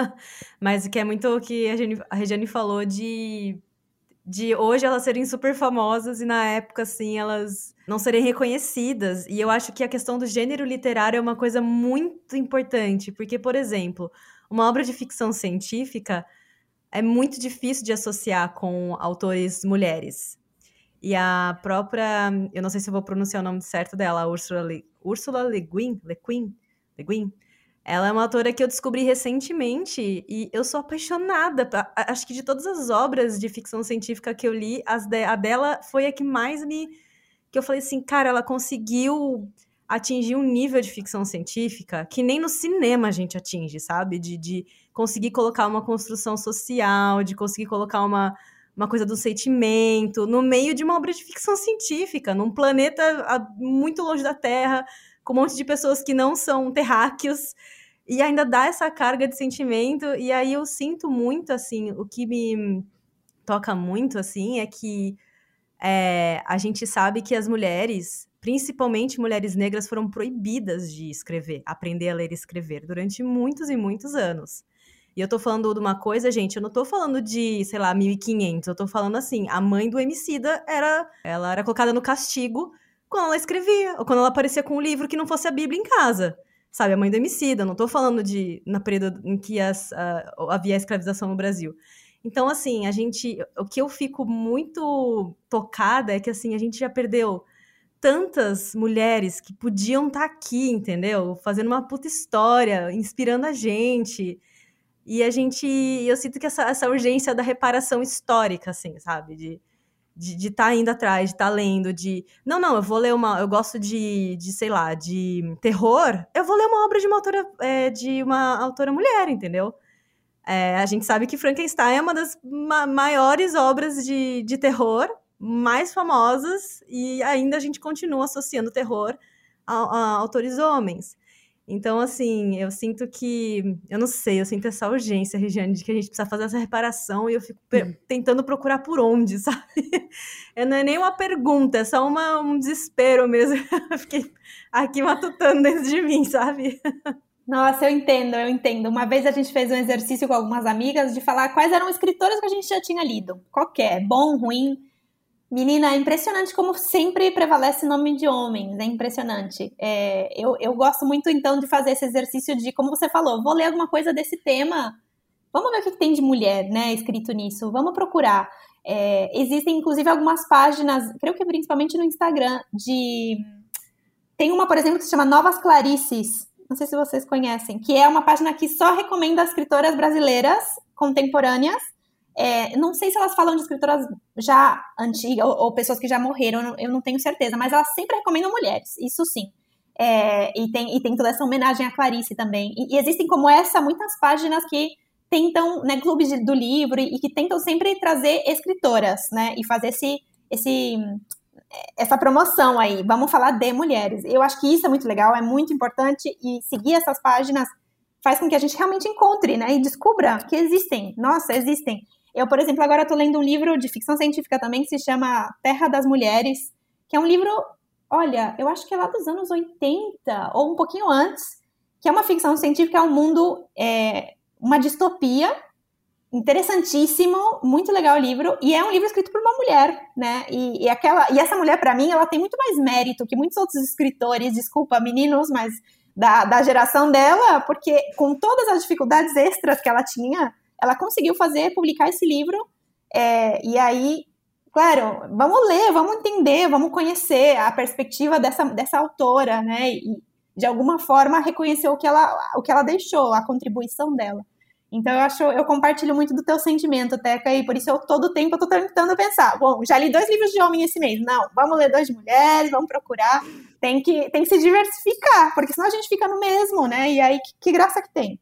mas que é muito o que a, Geni, a Regiane falou de... de hoje elas serem super famosas e na época, assim, elas não serem reconhecidas. E eu acho que a questão do gênero literário é uma coisa muito importante, porque, por exemplo, uma obra de ficção científica é muito difícil de associar com autores mulheres. E a própria, eu não sei se eu vou pronunciar o nome certo dela, a Ursula Le, Ursula Le Guin, Le Guin, Le Guin, ela é uma autora que eu descobri recentemente e eu sou apaixonada. Acho que de todas as obras de ficção científica que eu li, as de, a dela foi a que mais me... que eu falei assim, cara, ela conseguiu atingir um nível de ficção científica que nem no cinema a gente atinge, sabe? De, de conseguir colocar uma construção social, de conseguir colocar uma, uma coisa do sentimento no meio de uma obra de ficção científica, num planeta muito longe da Terra, com um monte de pessoas que não são terráqueos, e ainda dá essa carga de sentimento, e aí eu sinto muito, assim, o que me toca muito, assim, é que é, a gente sabe que as mulheres, principalmente mulheres negras, foram proibidas de escrever, aprender a ler e escrever, durante muitos e muitos anos. E eu tô falando de uma coisa, gente, eu não tô falando de, sei lá, mil e quinhentos, eu tô falando assim, a mãe do Emicida era, ela era colocada no castigo quando ela escrevia, ou quando ela aparecia com um livro que não fosse a Bíblia em casa, sabe? A mãe do Emicida, não tô falando de, na período em que as, uh, havia a escravização no Brasil. Então, assim, a gente, o que eu fico muito tocada é que, assim, a gente já perdeu tantas mulheres que podiam estar aqui, entendeu? Fazendo uma puta história, inspirando a gente. E a gente, eu sinto que essa, essa urgência da reparação histórica, assim, sabe? De de estar tá indo atrás, de estar tá lendo, de... Não, não, eu vou ler uma... Eu gosto de, de sei lá, de terror. Eu vou ler uma obra de uma autora, é, de uma autora mulher, entendeu? É, a gente sabe que Frankenstein é uma das ma- maiores obras de, de terror, mais famosas, e ainda a gente continua associando terror a, a autores homens. Então, assim, eu sinto que... Eu não sei, eu sinto essa urgência, Regiane, de que a gente precisa fazer essa reparação e eu fico pe- tentando procurar por onde, sabe? Não é nem uma pergunta, é só uma, um desespero mesmo. Eu fiquei aqui matutando dentro de mim, sabe? Nossa, eu entendo, eu entendo. Uma vez a gente fez um exercício com algumas amigas de falar quais eram escritores que a gente já tinha lido. Qualquer, bom, ruim... Menina, é impressionante como sempre prevalece nome de homens, é impressionante. É, eu, eu gosto muito, então, de fazer esse exercício de, como você falou, vou ler alguma coisa desse tema, vamos ver o que tem de mulher, né, escrito nisso, vamos procurar. É, existem, inclusive, algumas páginas, creio que principalmente no Instagram, de... Tem uma, por exemplo, que se chama Novas Clarices, não sei se vocês conhecem, que é uma página que só recomenda escritoras brasileiras contemporâneas. É, não sei se elas falam de escritoras já antigas ou, ou pessoas que já morreram, eu não, eu não tenho certeza, mas elas sempre recomendam mulheres, isso sim. É, e, tem, e tem toda essa homenagem à Clarice também. E, e existem como essa muitas páginas que tentam, né, clubes de, do livro e, e que tentam sempre trazer escritoras, né, e fazer esse, esse, essa promoção aí, vamos falar de mulheres. Eu acho que isso é muito legal, é muito importante, e seguir essas páginas faz com que a gente realmente encontre, né, e descubra que existem, nossa, existem. Eu, por exemplo, agora estou lendo um livro de ficção científica também que se chama Terra das Mulheres, que é um livro, olha, eu acho que é lá dos anos oitenta, ou um pouquinho antes, que é uma ficção científica, é um mundo, é, uma distopia, interessantíssimo, muito legal o livro, e é um livro escrito por uma mulher, né, e, e, aquela, e essa mulher, para mim, ela tem muito mais mérito que muitos outros escritores, desculpa, meninos, mas da, da geração dela, porque com todas as dificuldades extras que ela tinha, ela conseguiu fazer, publicar esse livro, é, e aí, claro, vamos ler, vamos entender, vamos conhecer a perspectiva dessa, dessa autora, né, e de alguma forma reconhecer o que ela, o que ela deixou, a contribuição dela. Então eu acho, eu compartilho muito do teu sentimento, Teca, e por isso eu todo o tempo eu tô tentando pensar, bom, já li dois livros de homem esse mês, não, vamos ler dois de mulheres, vamos procurar, tem que, tem que se diversificar, porque senão a gente fica no mesmo, né, e aí que, que graça que tem.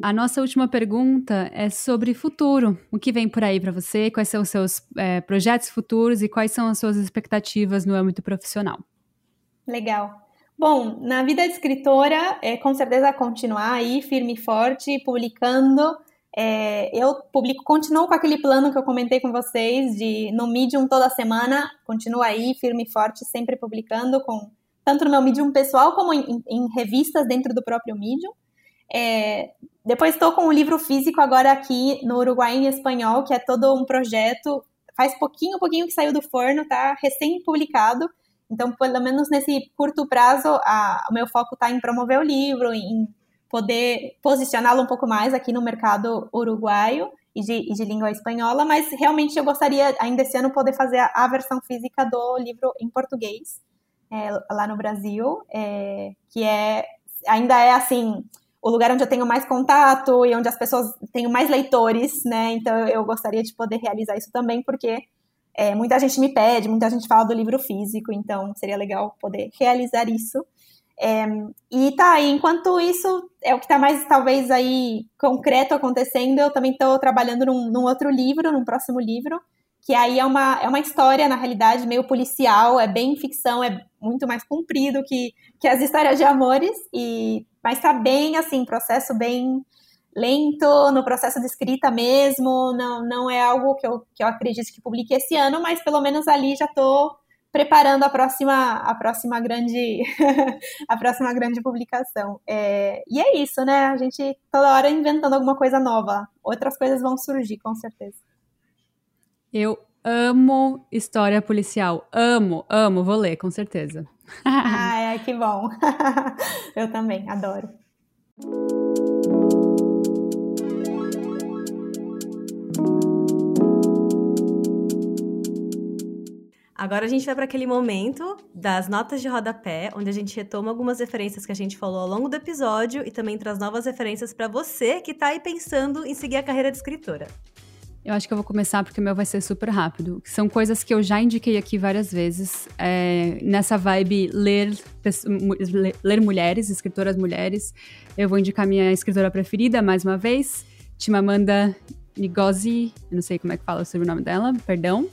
a nossa última pergunta é sobre futuro. O que vem por aí para você? Quais são os seus é, projetos futuros e quais são as suas expectativas no âmbito profissional? Legal. Bom, na vida de escritora, é, com certeza continuar aí firme e forte, publicando. É, eu publico, continuo com aquele plano que eu comentei com vocês, de no Medium toda semana, continuo aí firme e forte, sempre publicando, com, tanto no meu Medium pessoal como em, em revistas dentro do próprio Medium. É, depois estou com um livro físico agora aqui no Uruguai em espanhol, que é todo um projeto, faz pouquinho, pouquinho que saiu do forno, tá recém-publicado. Então, pelo menos nesse curto prazo, a, o meu foco está em promover o livro, em poder posicioná-lo um pouco mais aqui no mercado uruguaio e de, e de língua espanhola, mas realmente eu gostaria ainda esse ano poder fazer a, a versão física do livro em português, é, lá no Brasil, é, que é, ainda é assim, o lugar onde eu tenho mais contato e onde as pessoas tenho mais leitores, né? Então eu gostaria de poder realizar isso também, porque é, muita gente me pede, muita gente fala do livro físico, então seria legal poder realizar isso. É, e tá, e enquanto isso é o que tá mais talvez aí concreto acontecendo, eu também tô trabalhando num, num outro livro, num próximo livro, que aí é uma, é uma história, na realidade, meio policial, é bem ficção, é muito mais comprido que, que as histórias de amores, e, mas tá bem, assim, processo bem lento, no processo de escrita mesmo, não, não é algo que eu, que eu acredito que publique esse ano, mas pelo menos ali já tô preparando a próxima, a próxima grande a próxima grande publicação. É, e é isso, né? A gente toda hora inventando alguma coisa nova. Outras coisas vão surgir, com certeza. Eu amo história policial. Amo, amo. Vou ler, com certeza. Ah, é, que bom. Eu também, adoro. Agora a gente vai para aquele momento das notas de rodapé, onde a gente retoma algumas referências que a gente falou ao longo do episódio e também traz novas referências para você que tá aí pensando em seguir a carreira de escritora. Eu acho que eu vou começar porque o meu vai ser super rápido. São coisas que eu já indiquei aqui várias vezes. É, nessa vibe ler, ler mulheres, escritoras mulheres. Eu vou indicar minha escritora preferida, mais uma vez, Chimamanda Ngozi. Eu não sei como é que fala o sobrenome dela, perdão.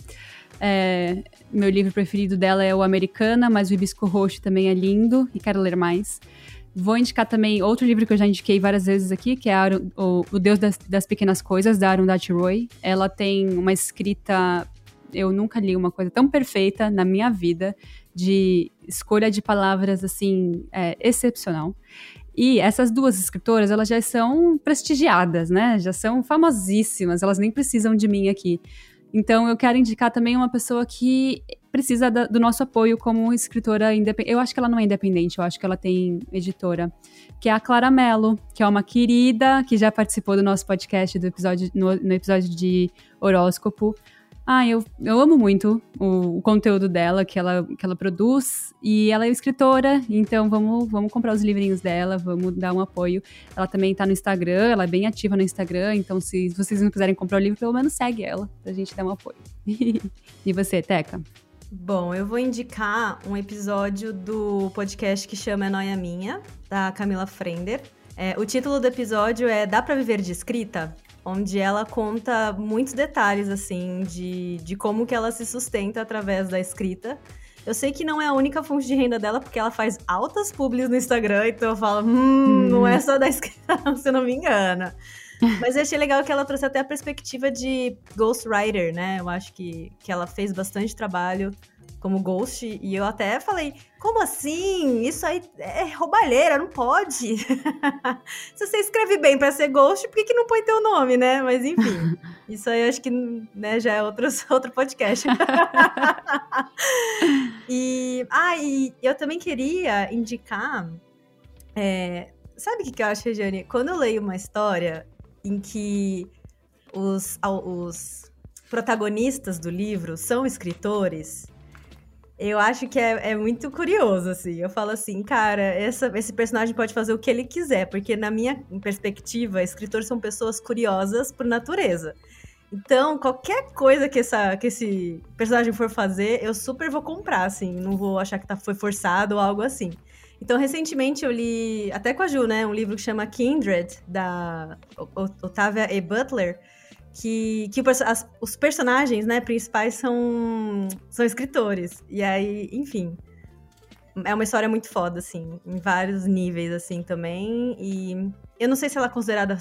É, meu livro preferido dela é o Americana, mas o Hibisco Roxo também é lindo e quero ler mais. Vou indicar também outro livro que eu já indiquei várias vezes aqui, que é Arun, o, o Deus das, das Pequenas Coisas, da Arundhati Roy. Ela tem uma escrita... Eu nunca li uma coisa tão perfeita na minha vida, de escolha de palavras, assim, é, excepcional. E essas duas escritoras, elas já são prestigiadas, né? Já são famosíssimas, elas nem precisam de mim aqui. Então, eu quero indicar também uma pessoa que precisa da, do nosso apoio como escritora independente. Eu acho que ela não é independente, eu acho que ela tem editora. Que é a Clara Mello, que é uma querida, que já participou do nosso podcast do episódio, no, no episódio de horóscopo. Ah, eu, eu amo muito o, o conteúdo dela, que ela, que ela produz. E ela é escritora, então vamos, vamos comprar os livrinhos dela, vamos dar um apoio. Ela também tá no Instagram, ela é bem ativa no Instagram, então se vocês não quiserem comprar o livro, pelo menos segue ela, pra gente dar um apoio. E você, Teca? Bom, eu vou indicar um episódio do podcast que chama É Nóia Minha, da Camila Frender. É, o título do episódio é Dá Pra Viver de Escrita? Onde ela conta muitos detalhes, assim, de, de como que ela se sustenta através da escrita. Eu sei que não é a única fonte de renda dela, porque ela faz altas publis no Instagram, então eu falo, hum, hum. não é só da escrita, não, se eu não me engano. Mas eu achei legal que ela trouxe até a perspectiva de ghostwriter, né? Eu acho que, que ela fez bastante trabalho como ghost, e eu até falei, como assim? Isso aí é roubalheira, não pode. Se você escreve bem pra ser ghost, por que, que não põe teu nome, né? Mas enfim, isso aí eu acho que, né, já é outro, outro podcast. e, ah, e eu também queria indicar, é, sabe o que, que eu acho, Regiane? Quando eu leio uma história em que os, os protagonistas do livro são escritores, eu acho que é, é muito curioso, assim. Eu falo assim, cara, essa, esse personagem pode fazer o que ele quiser, porque na minha perspectiva, escritores são pessoas curiosas por natureza. Então, qualquer coisa que, essa, que esse personagem for fazer, eu super vou comprar, assim. Não vou achar que tá, foi forçado ou algo assim. Então, recentemente eu li, até com a Ju, né, um livro que chama Kindred, da Octavia E. Butler, que, que as, os personagens, né, principais são, são escritores. E aí, enfim, é uma história muito foda, assim, em vários níveis, assim, também. E eu não sei se ela é considerada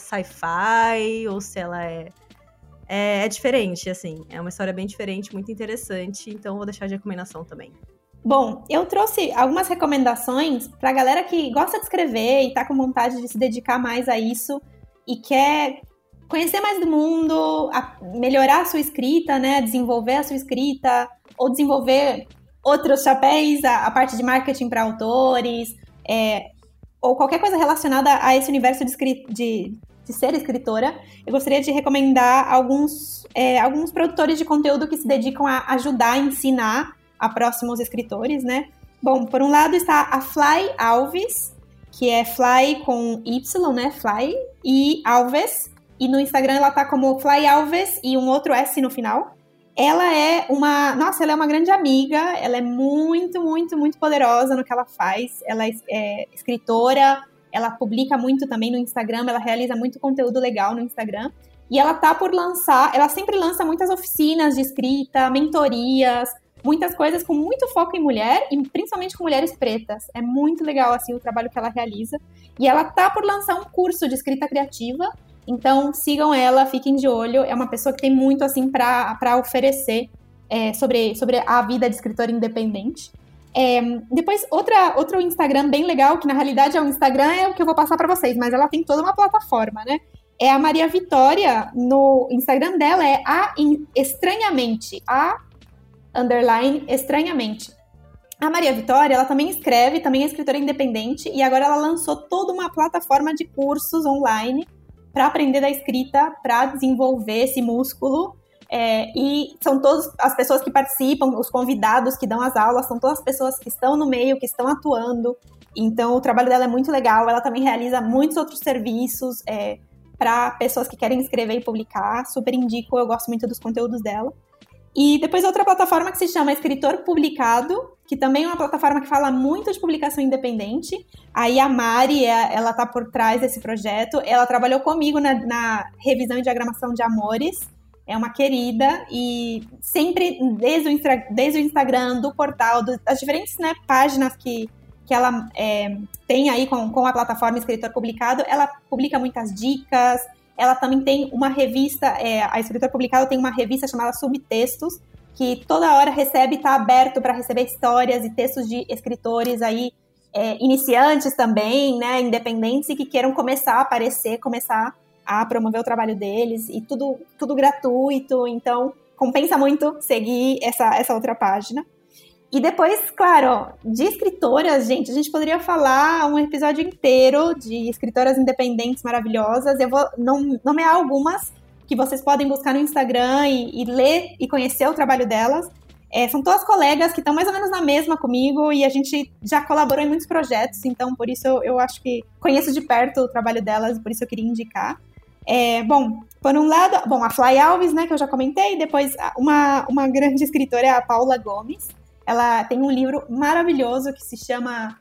sci-fi ou se ela é, é... É diferente, assim. É uma história bem diferente, muito interessante. Então, vou deixar de recomendação também. Bom, eu trouxe algumas recomendações pra galera que gosta de escrever e tá com vontade de se dedicar mais a isso e quer conhecer mais do mundo, a melhorar a sua escrita, né? Desenvolver a sua escrita ou desenvolver outros chapéus, a, a parte de marketing para autores, é, ou qualquer coisa relacionada a esse universo de, de, de ser escritora. Eu gostaria de recomendar alguns, é, alguns produtores de conteúdo que se dedicam a ajudar a ensinar a próximos escritores, né? Bom, por um lado está a Fly Alves, que é Fly com Y, né? Fly, e Alves. E no Instagram ela tá como Fly Alves e um outro S no final. Ela é uma... Nossa, ela é uma grande amiga. Ela é muito, muito, muito poderosa no que ela faz. Ela é, é escritora. Ela publica muito também no Instagram. Ela realiza muito conteúdo legal no Instagram. E ela tá por lançar... Ela sempre lança muitas oficinas de escrita, mentorias... Muitas coisas com muito foco em mulher e principalmente com mulheres pretas. É muito legal, assim, o trabalho que ela realiza. E ela tá por lançar um curso de escrita criativa. Então, sigam ela, fiquem de olho. É uma pessoa que tem muito, assim, pra, pra oferecer é, sobre, sobre a vida de escritora independente. É, depois, outra, outro Instagram bem legal, que na realidade é um Instagram, é o que eu vou passar pra vocês, mas ela tem toda uma plataforma, né? É a Maria Vitória. No Instagram dela é a Estranhamente. A underline Estranhamente. A Maria Vitória, ela também escreve, também é escritora independente, e agora ela lançou toda uma plataforma de cursos online para aprender da escrita, para desenvolver esse músculo, é, e são todas as pessoas que participam, os convidados que dão as aulas, são todas as pessoas que estão no meio, que estão atuando, então o trabalho dela é muito legal. Ela também realiza muitos outros serviços é, para pessoas que querem escrever e publicar, super indico, eu gosto muito dos conteúdos dela. E depois outra plataforma que se chama Escritor Publicado, que também é uma plataforma que fala muito de publicação independente. Aí a Mari, ela tá por trás desse projeto. Ela trabalhou comigo na, na revisão e diagramação de Amores. É uma querida e sempre, desde o, desde o Instagram, do portal, do, das diferentes, né, páginas que, que ela é, tem aí com, com a plataforma Escritor Publicado, ela publica muitas dicas. Ela também tem uma revista, é, a Escritor Publicado tem uma revista chamada Subtextos, que toda hora recebe, está aberto para receber histórias e textos de escritores aí, é, iniciantes também, né, independentes, e que queiram começar a aparecer, começar a promover o trabalho deles, e tudo, tudo gratuito, então compensa muito seguir essa, essa outra página. E depois, claro, de escritoras, gente, a gente poderia falar um episódio inteiro de escritoras independentes maravilhosas. Eu vou nomear algumas que vocês podem buscar no Instagram e, e ler e conhecer o trabalho delas. É, são todas colegas que estão mais ou menos na mesma comigo e a gente já colaborou em muitos projetos, então por isso eu, eu acho que conheço de perto o trabalho delas, por isso eu queria indicar. É, bom, por um lado, bom, a Fly Alves, né, que eu já comentei, depois uma, uma grande escritora é a Paula Gomes. Ela tem um livro maravilhoso que se chama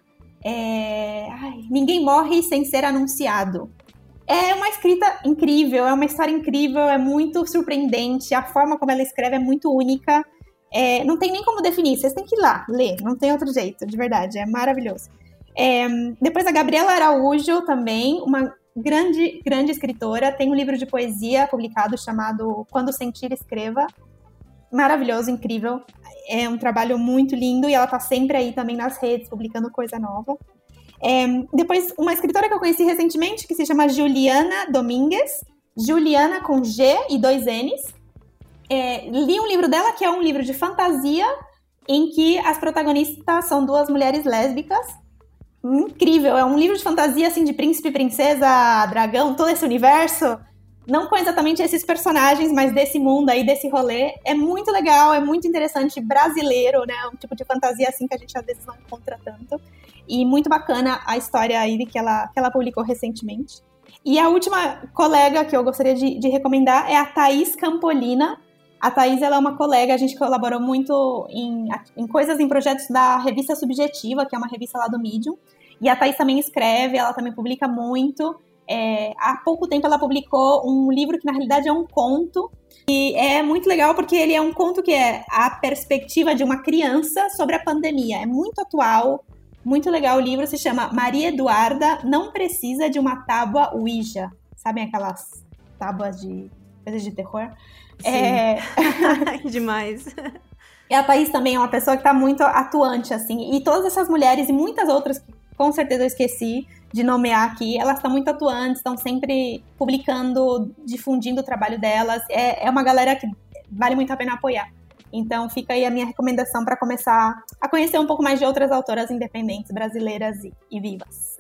é... Ai, Ninguém Morre Sem Ser Anunciado. É uma escrita incrível, é uma história incrível, é muito surpreendente, a forma como ela escreve é muito única, é... não tem nem como definir, vocês têm que ir lá, ler, não tem outro jeito, de verdade, é maravilhoso. É... Depois a Gabriela Araújo também, uma grande, grande escritora, tem um livro de poesia publicado chamado Quando Sentir, Escreva. Maravilhoso, incrível. É um trabalho muito lindo e ela tá sempre aí também nas redes, publicando coisa nova. É, depois, uma escritora que eu conheci recentemente, que se chama Juliana Domingues. Juliana com G e dois N's. É, li um livro dela, que é um livro de fantasia, em que as protagonistas são duas mulheres lésbicas. Incrível, é um livro de fantasia, assim, de príncipe, princesa, dragão, todo esse universo. Não com exatamente esses personagens, mas desse mundo aí, desse rolê. É muito legal, é muito interessante, brasileiro, né? Um tipo de fantasia assim que a gente às vezes não encontra tanto. E muito bacana a história aí que ela, que ela publicou recentemente. E a última colega que eu gostaria de, de recomendar é a Thaís Campolina. A Thaís, ela é uma colega, a gente colaborou muito em, em coisas, em projetos da revista Subjetiva, que é uma revista lá do Medium. E a Thaís também escreve, ela também publica muito. É, há pouco tempo ela publicou um livro que na realidade é um conto. E é muito legal porque ele é um conto que é a perspectiva de uma criança sobre a pandemia. É muito atual, muito legal o livro. Se chama Maria Eduarda Não Precisa de uma Tábua Ouija. Sabem aquelas tábuas de coisas de terror? Sim. É... Demais. E a Thaís também é uma pessoa que está muito atuante, assim. E todas essas mulheres e muitas outras que com certeza eu esqueci de nomear aqui, elas estão muito atuantes, estão sempre publicando, difundindo o trabalho delas. É, é uma galera que vale muito a pena apoiar. Então fica aí a minha recomendação para começar a conhecer um pouco mais de outras autoras independentes, brasileiras e, e vivas.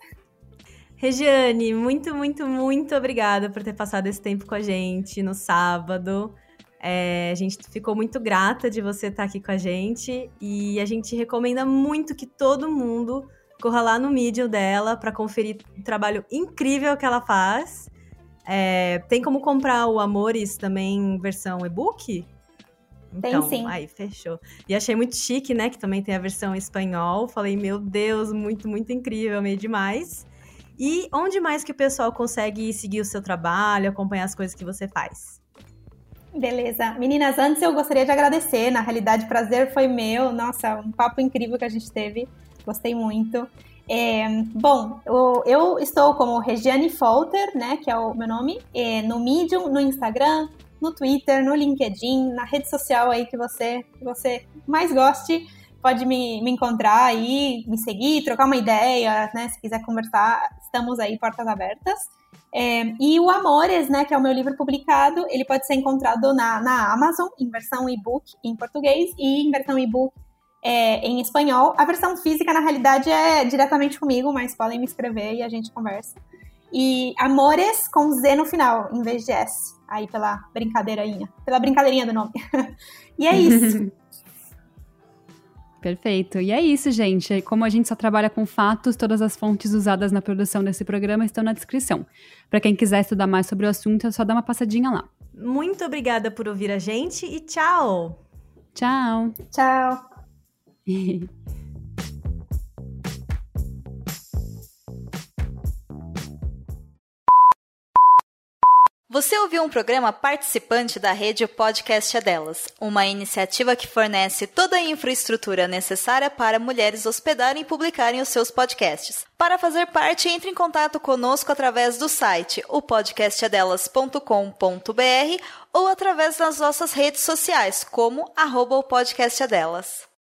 Regiane, muito, muito, muito obrigada por ter passado esse tempo com a gente no sábado. É, a gente ficou muito grata de você estar aqui com a gente e a gente recomenda muito que todo mundo corra lá no Medium dela para conferir o trabalho incrível que ela faz. É, tem como comprar o Amores também em versão e-book? Então, tem sim. Aí, fechou. E achei muito chique, né, que também tem a versão em espanhol. Falei, meu Deus, muito, muito incrível, amei demais. E onde mais que o pessoal consegue seguir o seu trabalho, acompanhar as coisas que você faz? Beleza. Meninas, antes eu gostaria de agradecer. Na realidade, o prazer foi meu. Nossa, um papo incrível que a gente teve. Gostei muito. É, bom, eu, eu estou como Regiane Folter, né, que é o meu nome, é, no Medium, no Instagram, no Twitter, no LinkedIn, na rede social aí que você, que você mais goste. Pode me, me encontrar aí, me seguir, trocar uma ideia, né, se quiser conversar, estamos aí, portas abertas. É, e o Amores, né, que é o meu livro publicado, ele pode ser encontrado na, na Amazon, em versão e-book em português e em versão e-book É, em espanhol. A versão física, na realidade, é diretamente comigo, mas podem me escrever e a gente conversa. E Amores com Z no final, em vez de S. Aí, pela brincadeirinha. Pela brincadeirinha do nome. E é isso. Perfeito. E é isso, gente. Como a gente só trabalha com fatos, todas as fontes usadas na produção desse programa estão na descrição. Para quem quiser estudar mais sobre o assunto, é só dar uma passadinha lá. Muito obrigada por ouvir a gente e tchau! Tchau! Tchau! Você ouviu um programa participante da rede Podcast é Delas, uma iniciativa que fornece toda a infraestrutura necessária para mulheres hospedarem e publicarem os seus podcasts. Para fazer parte, entre em contato conosco através do site o podcast é delas ponto com ponto b r ou através das nossas redes sociais, como arroba o podcast é delas.